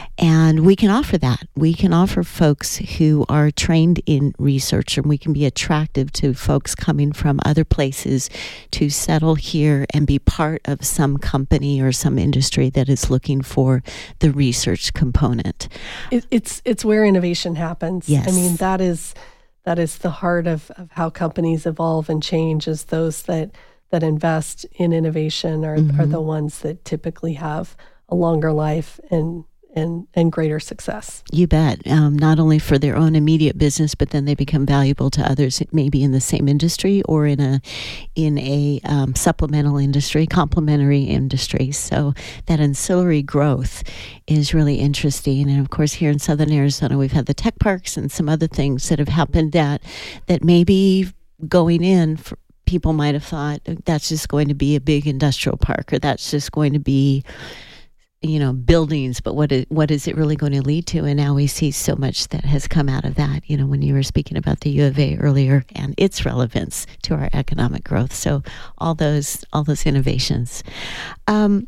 And we can offer that. We can offer folks who are trained in research, and we can be attractive to folks coming from other places to settle here and be part of some company or some industry that is looking for the research component. It, it's it's where innovation happens. Yes. I mean, that is that is the heart of, of how companies evolve and change, is those that, that invest in innovation are, mm-hmm. are the ones that typically have a longer life and And, and greater success. You bet. Um, not only for their own immediate business, but then they become valuable to others, maybe in the same industry or in a in a um, supplemental industry, complementary industry. So that ancillary growth is really interesting. And of course, here in Southern Arizona, we've had the tech parks and some other things that have happened that that maybe going in for, people might have thought that's just going to be a big industrial park, or that's just going to be, you know, buildings, but what is, what is it really going to lead to? And now we see so much that has come out of that, you know, when you were speaking about the U of A earlier and its relevance to our economic growth. So all those, all those innovations. Um,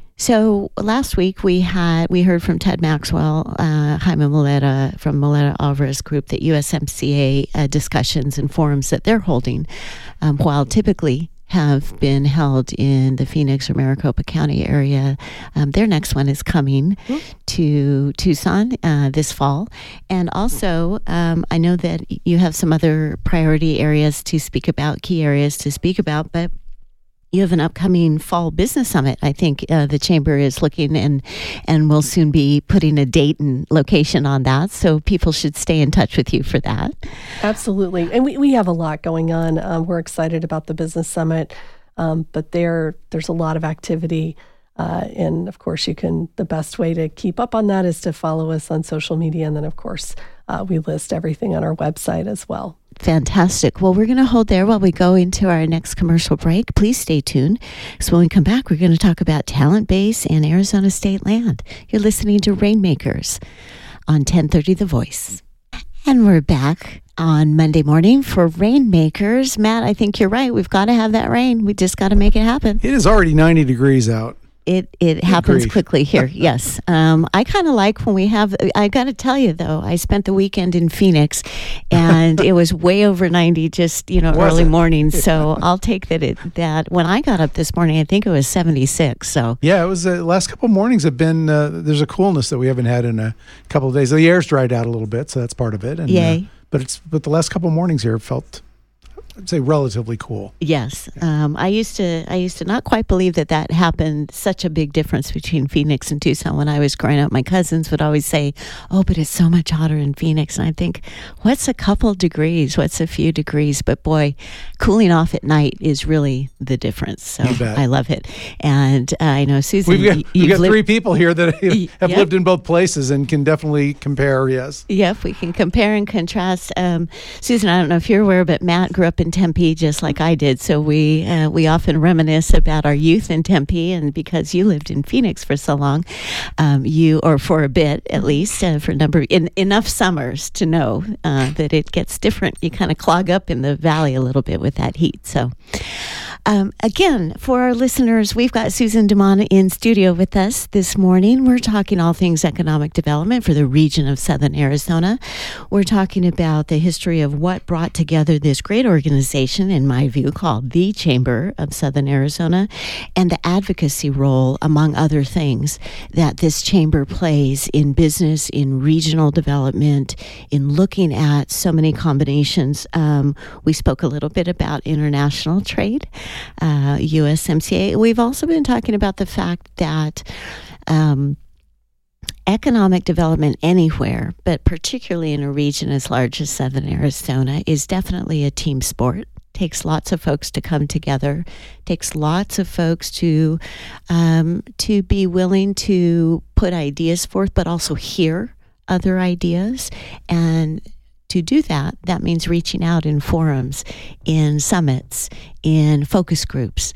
so last week we had, we heard from Ted Maxwell, uh, Jaime Moleta from Moleta Alvarez Group, that U S M C A uh, discussions and forums that they're holding, um, while typically have been held in the Phoenix or Maricopa County area. Um, their next one is coming mm-hmm. to Tucson uh, this fall. And also, um, I know that you have some other priority areas to speak about, key areas to speak about, but you have an upcoming fall business summit. I think uh, the Chamber is looking and and will soon be putting a date and location on that. So people should stay in touch with you for that. Absolutely. And we, we have a lot going on. Um, we're excited about the business summit, um, but there there's a lot of activity. Uh, and of course, you can, the best way to keep up on that is to follow us on social media. And then, of course, uh, we list everything on our website as well. Fantastic. Well, we're going to hold there while we go into our next commercial break. Please stay tuned, because when we come back, we're going to talk about Talent Base and Arizona State Land. You're listening to Rainmakers on ten thirty The Voice. And we're back on Monday morning for Rainmakers. Matt, I think you're right. We've got to have that rain. We just got to make it happen. It is already ninety degrees out. It it happens quickly here, yes. Um, I kind of like when we have, I got to tell you, though, I spent the weekend in Phoenix, and it was way over ninety just, you know, was early it? morning. So I'll take that it that when I got up this morning, I think it was seventy-six. So yeah, it was the uh, last couple of mornings have been, uh, there's a coolness that we haven't had in a couple of days. The air's dried out a little bit, so that's part of it. And, Yay. Uh, but it's but the last couple of mornings here felt I'd say relatively cool. Yes, um, I used to. I used to not quite believe that that happened. Such a big difference between Phoenix and Tucson. When I was growing up, my cousins would always say, "Oh, but it's so much hotter in Phoenix." And I think, "What's a couple degrees? What's a few degrees?" But boy, cooling off at night is really the difference. So I love it. And uh, I know Susan. We've got, y- we've got lived, three people here that have yep. lived in both places and can definitely compare. Yes. Yep, we can compare and contrast. Um, Susan, I don't know if you're aware, but Matt grew up in Tempe just like I did. So we uh, we often reminisce about our youth in Tempe, and because you lived in Phoenix for so long, um, you or for a bit at least, uh, for a number in enough summers to know uh, that it gets different. You kind of clog up in the valley a little bit with that heat. So. Um, again, for our listeners, we've got Susan DeMona in studio with us this morning. We're talking all things economic development for the region of Southern Arizona. We're talking about the history of what brought together this great organization, in my view, called the Chamber of Southern Arizona, and the advocacy role, among other things, that this chamber plays in business, in regional development, in looking at so many combinations. Um, we spoke a little bit about international trade. Uh, U S M C A. We've also been talking about the fact that um, economic development anywhere, but particularly in a region as large as Southern Arizona, is definitely a team sport. Takes lots of folks to come together. Takes lots of folks to um, to be willing to put ideas forth, but also hear other ideas. And to do that, that means reaching out in forums, in summits, in focus groups,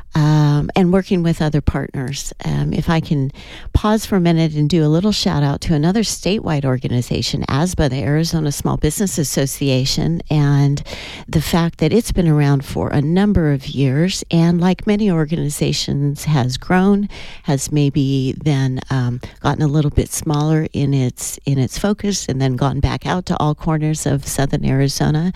um, and working with other partners. Um, if I can pause for a minute and do a little shout out to another statewide organization, A S B A, the Arizona Small Business Association, and the fact that it's been around for a number of years, and like many organizations has grown, has maybe then um, gotten a little bit smaller in its in its focus, and then gone back out to all corners of Southern Arizona,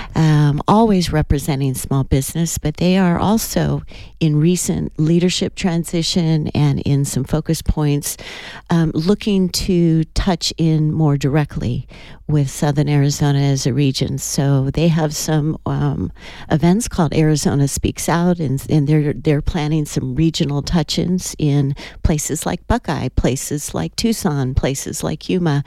um, always representing small business, but they are also in recent leadership transition and in some focus points, um, looking to touch in more directly with Southern Arizona as a region. So they have some um, events called Arizona Speaks Out, and, and they're they're planning some regional touch-ins in places like Buckeye, places like Tucson, places like Yuma.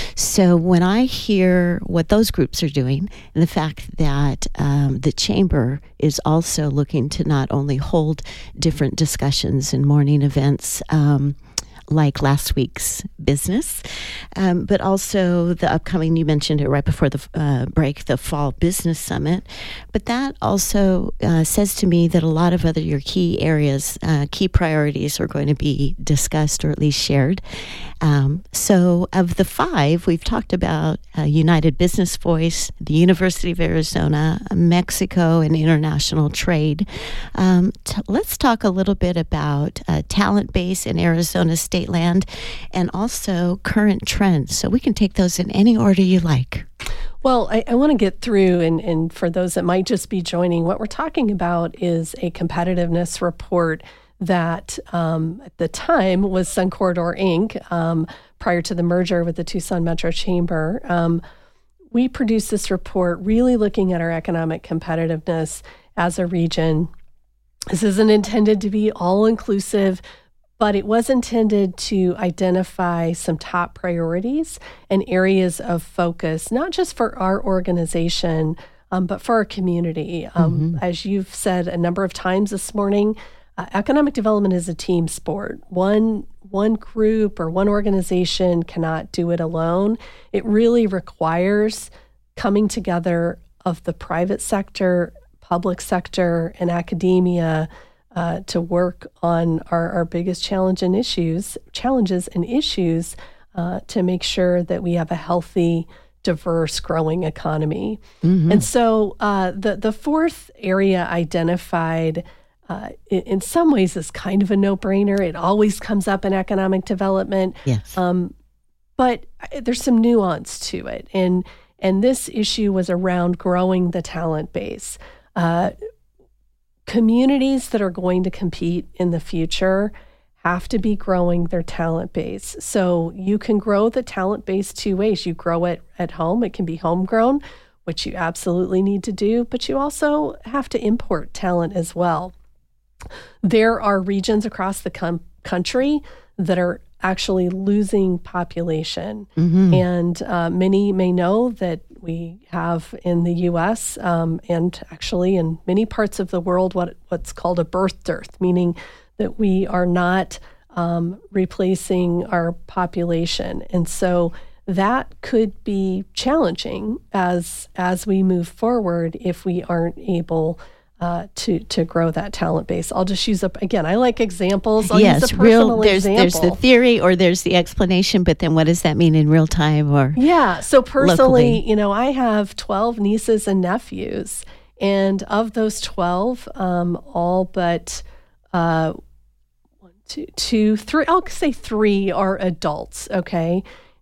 So when I hear what those groups are doing, and the fact that um, the Chamber is also looking to not only hold different discussions and morning events, um, like last week's business, um, but also the upcoming, you mentioned it right before the uh, break, the Fall Business Summit. But that also uh, says to me that a lot of other your key areas, uh, key priorities are going to be discussed or at least shared. Um, so of the five, we've talked about uh, United Business Voice, the University of Arizona, Mexico, and international trade. Um, t- let's talk a little bit about uh, talent base in Arizona State land, and also current trends. So we can take those in any order you like. Well, I, I want to get through, and, and for those that might just be joining, what we're talking about is a competitiveness report that um, at the time was Sun Corridor Incorporated, um, prior to the merger with the Tucson Metro Chamber. Um, we produced this report really looking at our economic competitiveness as a region. This isn't intended to be all-inclusive, but it was intended to identify some top priorities and areas of focus, not just for our organization, um, but for our community. Um, mm-hmm. As you've said a number of times this morning, uh, economic development is a team sport. One one group or one organization cannot do it alone. It really requires coming together of the private sector, public sector, and academia Uh, to work on our, our biggest challenge and issues, challenges and issues uh, to make sure that we have a healthy, diverse, growing economy. Mm-hmm. And so uh, the, the fourth area identified uh, in, in some ways is kind of a no-brainer. It always comes up in economic development. Yes. Um, but there's some nuance to it. And, and this issue was around growing the talent base. Uh, Communities that are going to compete in the future have to be growing their talent base. So you can grow the talent base two ways. You grow it at home. It can be homegrown, which you absolutely need to do, but you also have to import talent as well. There are regions across the com- country that are actually losing population. Mm-hmm. And uh, many may know that we have in the U S um, and actually in many parts of the world what what's called a birth dearth, meaning that we are not um, replacing our population. And so that could be challenging as as we move forward if we aren't able Uh, to to grow that talent base. I'll just use up again. I like examples. I'll yes, use a personal real. There's example. there's the theory or there's the explanation, but then what does that mean in real time or yeah? So personally, locally? you know, I have twelve nieces and nephews, and of those twelve, um, all but uh, one, two, two, three. I'll say three are adults. Okay,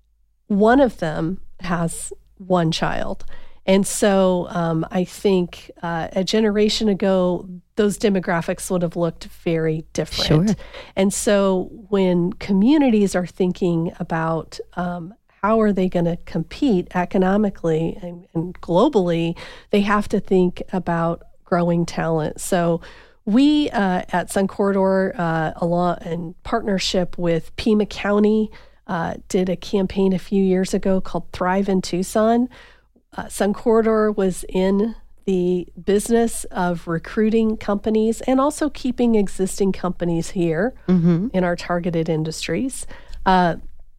one of them has one child. And so um, I think uh, a generation ago, those demographics would have looked very different. Sure. And so when communities are thinking about um, how are they going to compete economically and, and globally, they have to think about growing talent. So we uh, at Sun Corridor, uh, along in partnership with Pima County, uh, did a campaign a few years ago called Thrive in Tucson. Uh, Sun Corridor was in the business of recruiting companies and also keeping existing companies here mm-hmm. in our targeted industries. Uh,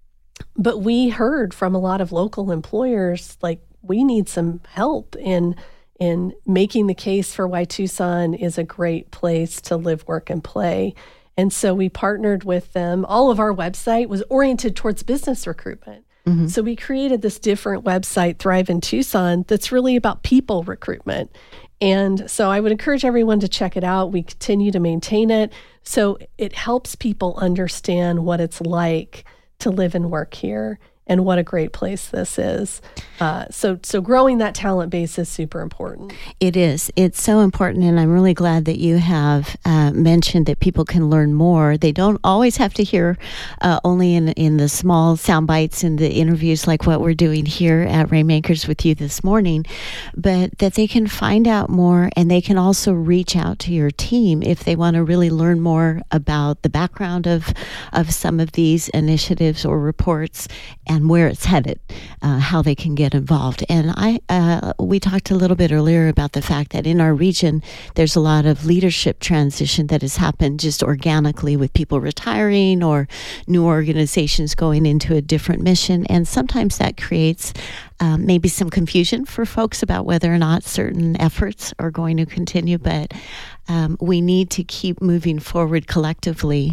but we heard from a lot of local employers, like, we need some help in in making the case for why Tucson is a great place to live, work, and play. And so we partnered with them. All of our website was oriented towards business recruitment. Mm-hmm. So we created this different website, Thrive in Tucson, that's really about people recruitment. And so I would encourage everyone to check it out. We continue to maintain it. So it helps people understand what it's like to live and work here and what a great place this is. Uh, so so growing that talent base is super important. It is. It's so important, and I'm really glad that you have uh, mentioned that people can learn more. They don't always have to hear uh, only in, in the small sound bites in the interviews like what we're doing here at Rainmakers with you this morning, but that they can find out more, and they can also reach out to your team if they want to really learn more about the background of, of some of these initiatives or reports and where it's headed, uh, how they can get involved. And I, uh, we talked a little bit earlier about the fact that in our region, there's a lot of leadership transition that has happened just organically with people retiring or new organizations going into a different mission. And sometimes that creates um, maybe some confusion for folks about whether or not certain efforts are going to continue. But um, we need to keep moving forward collectively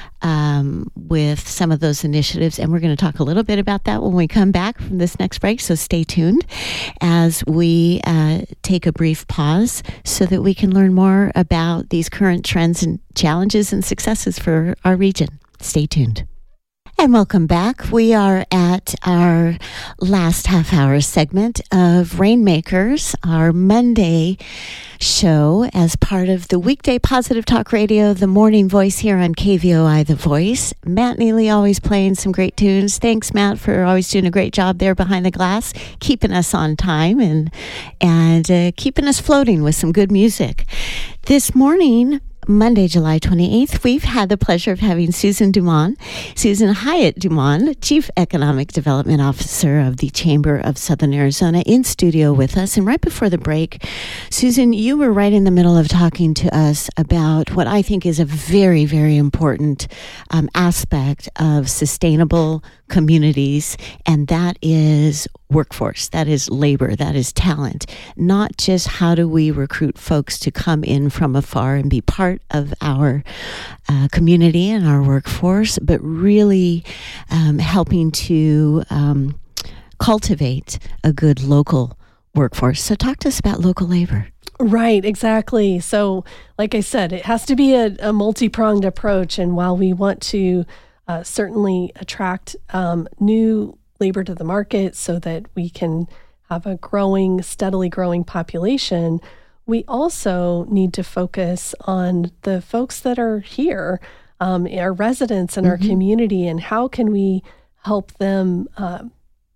Um, with some of those initiatives. And we're going to talk a little bit about that when we come back from this next break. So stay tuned as we uh, take a brief pause so that we can learn more about these current trends and challenges and successes for our region. Stay tuned. And welcome back. We are at our last half hour segment of Rainmakers, our Monday show as part of the weekday Positive Talk Radio, the morning voice here on K V O I The Voice. Matt Neely always playing some great tunes. Thanks, Matt, for always doing a great job there behind the glass, keeping us on time and, and uh, keeping us floating with some good music. This morning, Monday, July twenty-eighth, we've had the pleasure of having Susan Dumont, Susan Hyatt Dumont, Chief Economic Development Officer of the Chamber of Southern Arizona, in studio with us. And right before the break, Susan, you were right in the middle of talking to us about what I think is a very, very important um, aspect of sustainable communities, and that is workforce, that is labor, that is talent. Not just how do we recruit folks to come in from afar and be part of our uh, community and our workforce, but really um, helping to um, cultivate a good local workforce. So talk to us about local labor. Right, exactly. So like I said, it has to be a, a multi-pronged approach. And while we want to uh, certainly attract um, new labor to the market so that we can have a growing, steadily growing population, we also need to focus on the folks that are here, um, our residents in mm-hmm. our community, and how can we help them uh,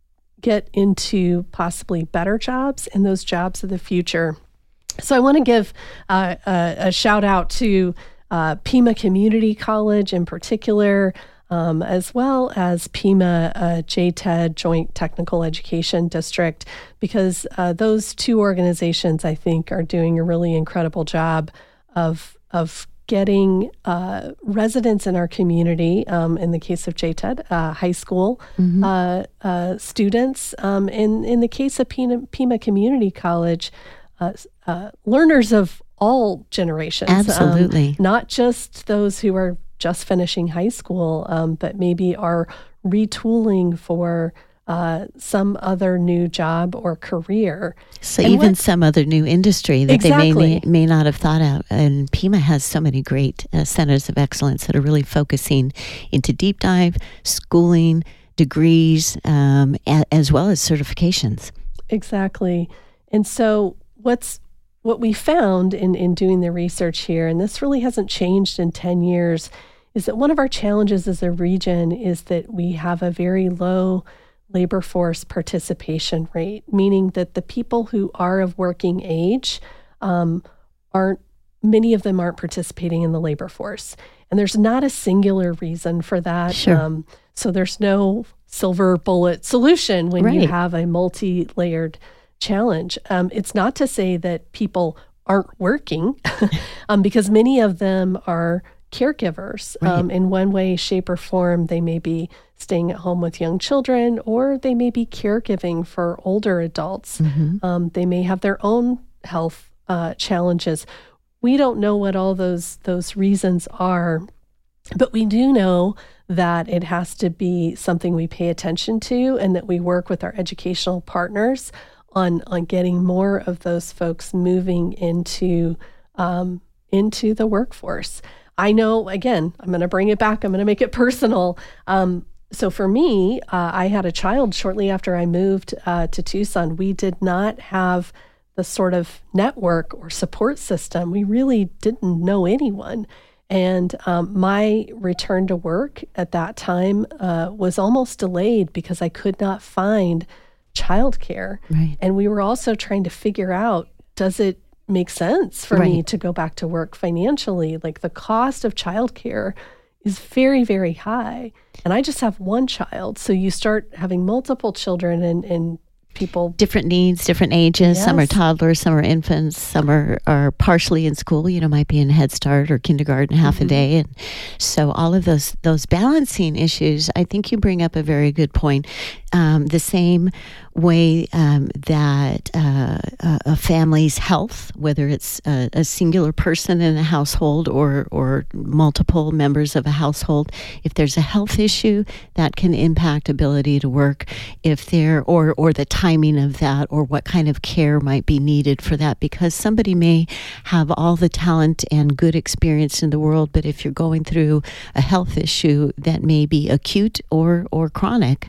get into possibly better jobs and those jobs of the future. So I want to give uh, a, a shout out to uh, Pima Community College in particular, um, as well as Pima uh, J TED Joint Technical Education District, because uh, those two organizations, I think, are doing a really incredible job of of getting uh, residents in our community, um, in the case of J TED, uh, high school mm-hmm. uh, uh, students. Um, in, in the case of Pima, Pima Community College, uh, uh, learners of all generations. Absolutely. Um, not just those who are just finishing high school, um, but maybe are retooling for Uh, some other new job or career. So and even what, some other new industry that exactly. they may, may not have thought out. And Pima has so many great uh, centers of excellence that are really focusing into deep dive, schooling, degrees, um, a, as well as certifications. Exactly. And so what's what we found in, in doing the research here, and this really hasn't changed in ten years, is that one of our challenges as a region is that we have a very low labor force participation rate, meaning that the people who are of working age um, aren't, many of them aren't participating in the labor force. And there's not a singular reason for that. Sure. Um, so there's no silver bullet solution when right. you have a multi-layered challenge. Um, it's not to say that people aren't working, um, because many of them are caregivers. Right. Um, in one way, shape, or form, they may be staying at home with young children, or they may be caregiving for older adults. Mm-hmm. Um, they may have their own health uh, challenges. We don't know what all those those reasons are, but we do know that it has to be something we pay attention to, and that we work with our educational partners on on getting more of those folks moving into um, into the workforce. I know, again, I'm going to bring it back. I'm going to make it personal. Um, so for me, uh, I had a child shortly after I moved uh, to Tucson. We did not have the sort of network or support system. We really didn't know anyone. And um, my return to work at that time uh, was almost delayed because I could not find childcare. Right. And we were also trying to figure out, does it make sense for right. me to go back to work financially? Like, the cost of childcare is very, very high. And I just have one child. So you start having multiple children and, and people. Different needs, different ages. Yes. Some are toddlers, some are infants, some are, are partially in school, you know, might be in Head Start or kindergarten half mm-hmm. a day. And so all of those those balancing issues, I think you bring up a very good point. Um, the same way um, that uh, a, a family's health, whether it's a, a singular person in a household or or multiple members of a household, if there's a health issue, that can impact ability to work. If there or or the timing of that, or what kind of care might be needed for that, because somebody may have all the talent and good experience in the world, but if you're going through a health issue that may be acute or or chronic,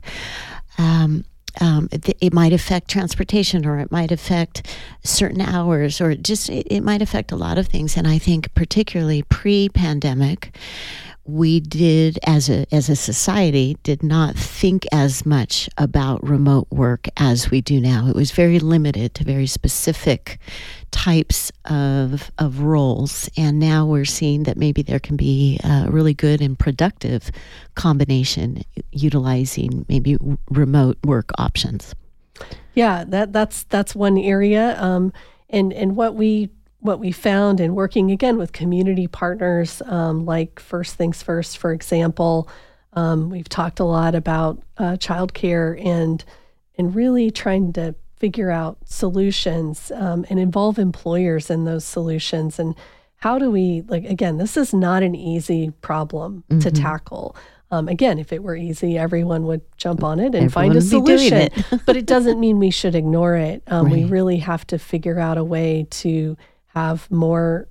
um, Um, it, it might affect transportation, or it might affect certain hours, or it just it, it might affect a lot of things. And I think particularly pre-pandemic, we did, as a as a society, did not think as much about remote work as we do now. It was very limited to very specific types of of roles, and now we're seeing that maybe there can be a really good and productive combination utilizing maybe remote work options. Yeah, that that's that's one area, um, and and what we. What we found in working again with community partners, um, like First Things First, for example, um, we've talked a lot about uh, childcare and and really trying to figure out solutions um, and involve employers in those solutions. And how do we, like, again, this is not an easy problem mm-hmm. to tackle. Um, again, if it were easy, everyone would jump on it and everyone find a solution. It. But it doesn't mean we should ignore it. Um, right. We really have to figure out a way to have more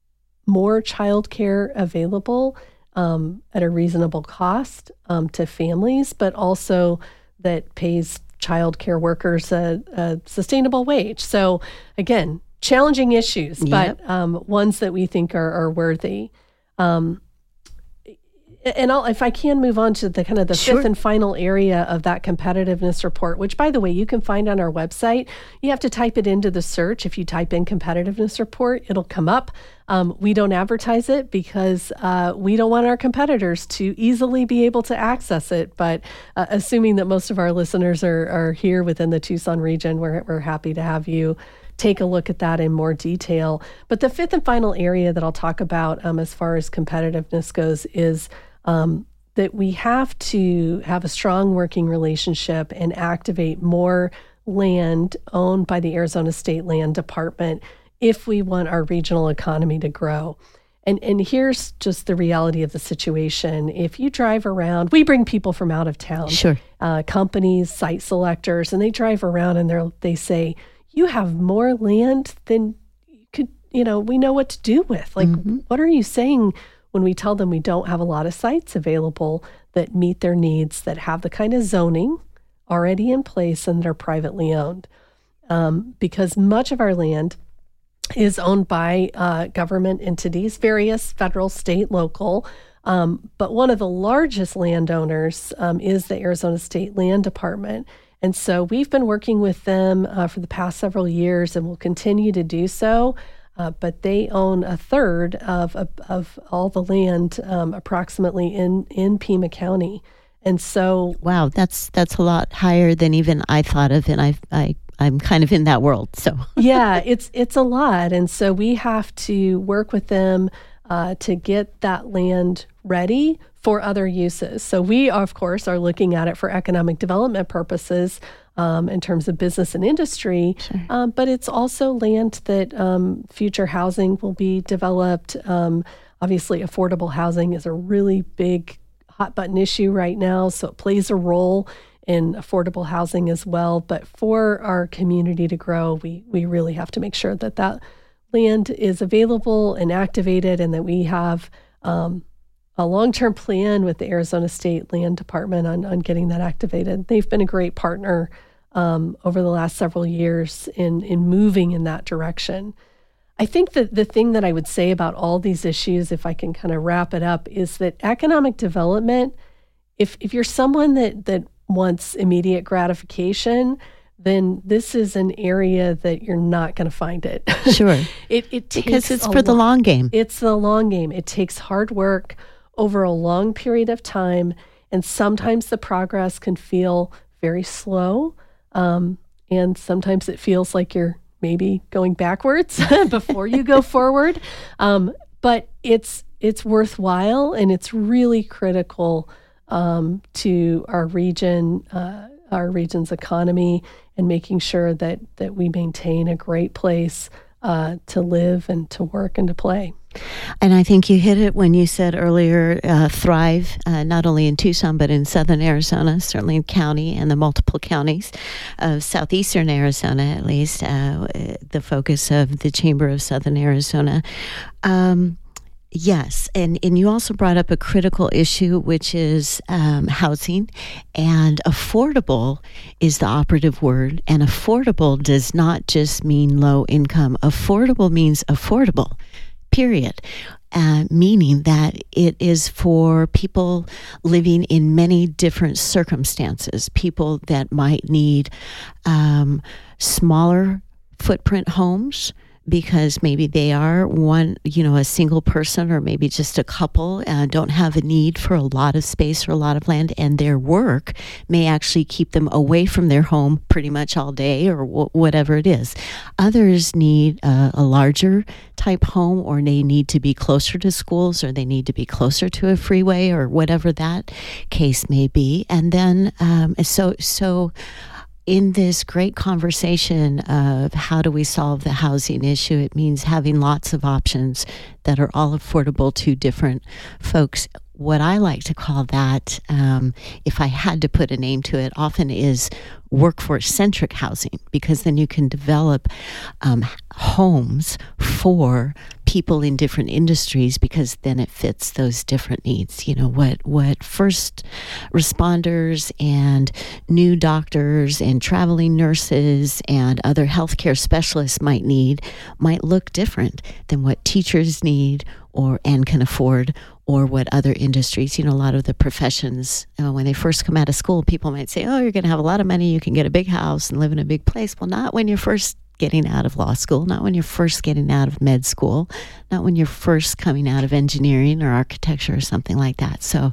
more childcare available um, at a reasonable cost um, to families, but also that pays childcare workers a, a sustainable wage. So again, challenging issues, yep. but um, ones that we think are, are worthy. Um, and I'll, if I can move on to the kind of the Sure. fifth and final area of that competitiveness report, which, by the way, you can find on our website. You have to type it into the search. If you type in competitiveness report, it'll come up. Um, we don't advertise it because uh, we don't want our competitors to easily be able to access it. But uh, assuming that most of our listeners are, are here within the Tucson region, we're, we're happy to have you take a look at that in more detail. But the fifth and final area that I'll talk about um, as far as competitiveness goes is um, that we have to have a strong working relationship and activate more land owned by the Arizona State Land Department if we want our regional economy to grow. And and here's just the reality of the situation. If you drive around, we bring people from out of town, Sure. uh, companies, site selectors, and they drive around and they they say, you have more land than you could, you know, we know what to do with. Like, Mm-hmm. what are you saying when we tell them we don't have a lot of sites available that meet their needs, that have the kind of zoning already in place and that are privately owned? Um, because much of our land is owned by uh, government entities, various federal, state, local. Um, but one of the largest landowners um, is the Arizona State Land Department. And so we've been working with them uh, for the past several years and will continue to do so. Uh, but they own a third of of, of all the land, um, approximately in, in Pima County. And so, Wow, that's that's a lot higher than even I thought of, and I I I'm kind of in that world. So yeah, it's it's a lot. And so we have to work with them uh, to get that land ready for other uses. So we, of course, are looking at it for economic development purposes um, in terms of business and industry, Sure. um, but it's also land that um, future housing will be developed. Um, obviously, affordable housing is a really big hot button issue right now, so it plays a role in affordable housing as well. But for our community to grow, we we really have to make sure that that land is available and activated, and that we have um, a long-term plan with the Arizona State Land Department on, on getting that activated. They've been a great partner um, over the last several years in, in moving in that direction. I think that the thing that I would say about all these issues, if I can kind of wrap it up, is that economic development, if if you're someone that that wants immediate gratification, then this is an area that you're not going to find it. sure, it it takes because it's a for the lot. long game. It's the long game. It takes hard work over a long period of time, and sometimes the progress can feel very slow, um, and sometimes it feels like you're maybe going backwards before you go forward. Um, but it's it's worthwhile, and it's really critical um, to our region, uh, our region's economy, and making sure that that we maintain a great place uh, to live and to work and to play. And I think you hit it when you said earlier, uh, thrive, uh, not only in Tucson, but in southern Arizona, certainly in county and the multiple counties of southeastern Arizona, at least, uh, the focus of the Chamber of Southern Arizona. Um, Yes, and, and you also brought up a critical issue, which is um, housing, and affordable is the operative word, and affordable does not just mean low income. Affordable means affordable, period, uh, meaning that it is for people living in many different circumstances, people that might need um, smaller footprint homes, because maybe they are one, you know, a single person, or maybe just a couple, and don't have a need for a lot of space or a lot of land, and their work may actually keep them away from their home pretty much all day, or w- whatever it is. Others need uh, a larger type home, or they need to be closer to schools, or they need to be closer to a freeway, or whatever that case may be. And then, um, so so. in this great conversation of how do we solve the housing issue, it means having lots of options that are all affordable to different folks. What I like to call that, um, if I had to put a name to it, often is workforce-centric housing, because then you can develop um, homes for people in different industries, because then it fits those different needs. You know, what what first responders and new doctors and traveling nurses and other healthcare specialists might need might look different than what teachers need or and can afford, or what other industries, you know, a lot of the professions, uh, when they first come out of school, people might say, oh, you're going to have a lot of money, you can get a big house and live in a big place. Well, not when you're first getting out of law school, not when you're first getting out of med school, not when you're first coming out of engineering or architecture or something like that. So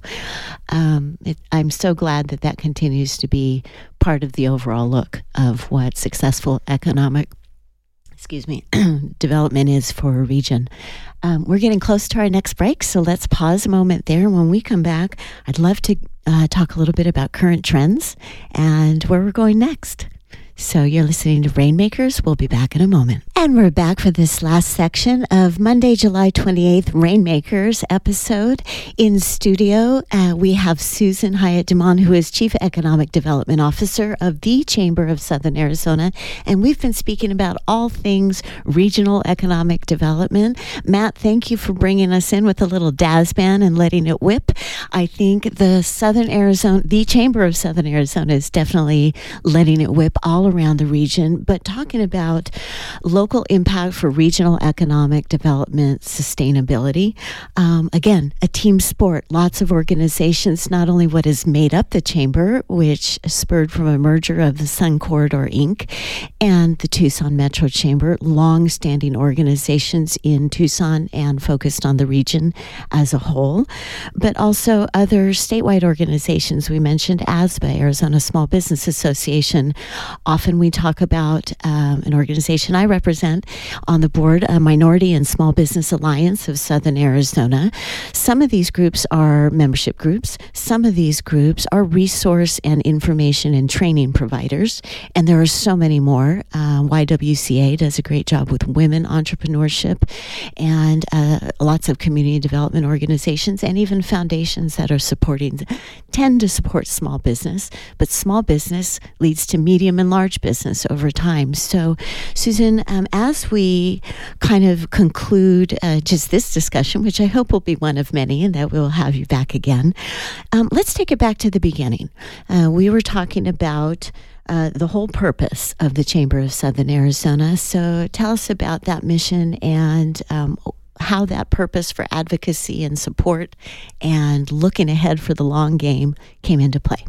um, it, I'm so glad that that continues to be part of the overall look of what successful economic excuse me, development is for a region. Um, we're getting close to our next break, so let's pause a moment there. When we come back, I'd love to uh, talk a little bit about current trends and where we're going next. So you're listening to Rainmakers. We'll be back in a moment. And we're back for this last section of Monday, July twenty-eighth, Rainmakers episode. In studio, uh, we have Susan Hyatt Dumont, who is Chief Economic Development Officer of the Chamber of Southern Arizona. And we've been speaking about all things regional economic development. Matt, thank you for bringing us in with a little Daz band and letting it whip. I think the Southern Arizona, the Chamber of Southern Arizona is definitely letting it whip all around the region, but talking about local impact for regional economic development sustainability. Um, again, a team sport, lots of organizations, not only what has made up the Chamber, which spurred from a merger of the Sun Corridor Incorporated and the Tucson Metro Chamber, long-standing organizations in Tucson and focused on the region as a whole, but also other statewide organizations. We mentioned A S B A, Arizona Small Business Association. Often we talk about um, an organization I represent on the board, a Minority and Small Business Alliance of Southern Arizona. Some of these groups are membership groups. Some of these groups are resource and information and training providers. And there are so many more. Uh, Y W C A does a great job with women entrepreneurship and uh, lots of community development organizations and even foundations that are supporting, tend to support small business, but small business leads to medium and large business over time. So, Susan, um, as we kind of conclude uh, just this discussion, which I hope will be one of many and that we'll have you back again, um, let's take it back to the beginning. Uh, we were talking about uh, the whole purpose of the Chamber of Southern Arizona. So tell us about that mission and um, how that purpose for advocacy and support and looking ahead for the long game came into play.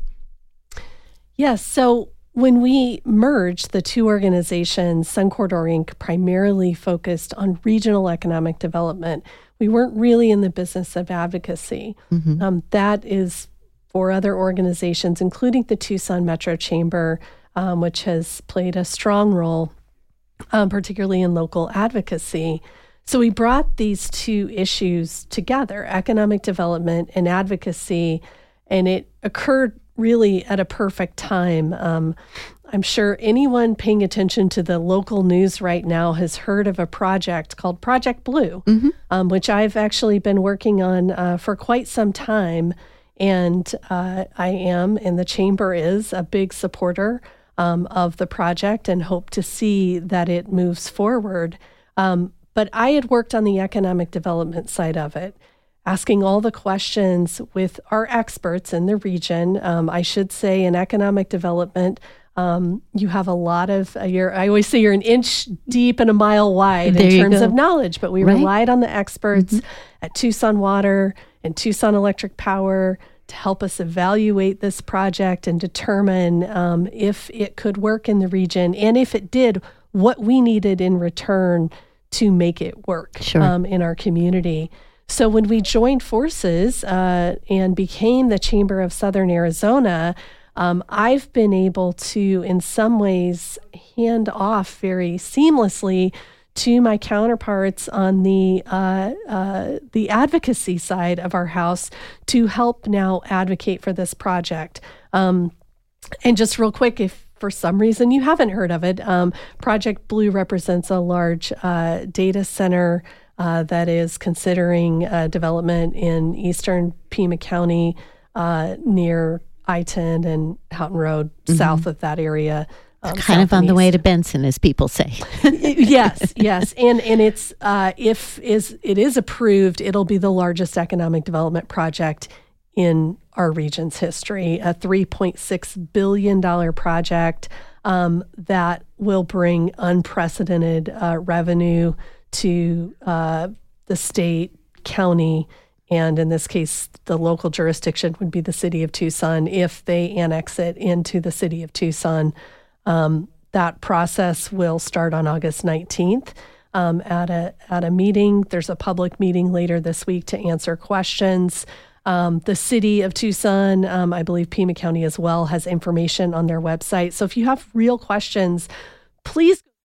Yes, so when we merged the two organizations, Sun Corridor Incorporated primarily focused on regional economic development. We weren't really in the business of advocacy. Mm-hmm. Um, that is for other organizations, including the Tucson Metro Chamber, um, which has played a strong role, um, particularly in local advocacy. So we brought these two issues together, economic development and advocacy, and it occurred really at a perfect time. Um, I'm sure anyone paying attention to the local news right now has heard of a project called Project Blue, mm-hmm. um, which I've actually been working on uh, for quite some time. And uh, I am, and the Chamber is, a big supporter um, of the project and hope to see that it moves forward. Um, but I had worked on the economic development side of it, asking all the questions with our experts in the region. Um, I should say in economic development, um, you have a lot of, uh, you're, I always say you're an inch deep and a mile wide there in terms of knowledge, but we right? relied on the experts mm-hmm. at Tucson Water and Tucson Electric Power to help us evaluate this project and determine um, if it could work in the region, and if it did, what we needed in return to make it work sure. um, in our community. So when we joined forces uh, and became the Chamber of Southern Arizona, um, I've been able to, in some ways, hand off very seamlessly to my counterparts on the uh, uh, the advocacy side of our house to help now advocate for this project. Um, and just real quick, if for some reason you haven't heard of it, um, Project Blue represents a large uh, data center uh, that is considering uh, development in eastern Pima County uh, near I ten and Houghton Road, mm-hmm. south of that area. Um, kind of on the way to Benson, as people say. yes, yes, and and it's uh, if is it is approved, it'll be the largest economic development project in our region's history. A three point six billion dollar project um, that will bring unprecedented uh, revenue to uh, the state, county, And in this case, the local jurisdiction would be the city of Tucson if they annex it into the city of Tucson. Um, that process will start on August nineteenth um, at a at a meeting. There's a public meeting later this week to answer questions. Um, the city of Tucson, um, I believe Pima County as well, has information on their website. So if you have real questions, please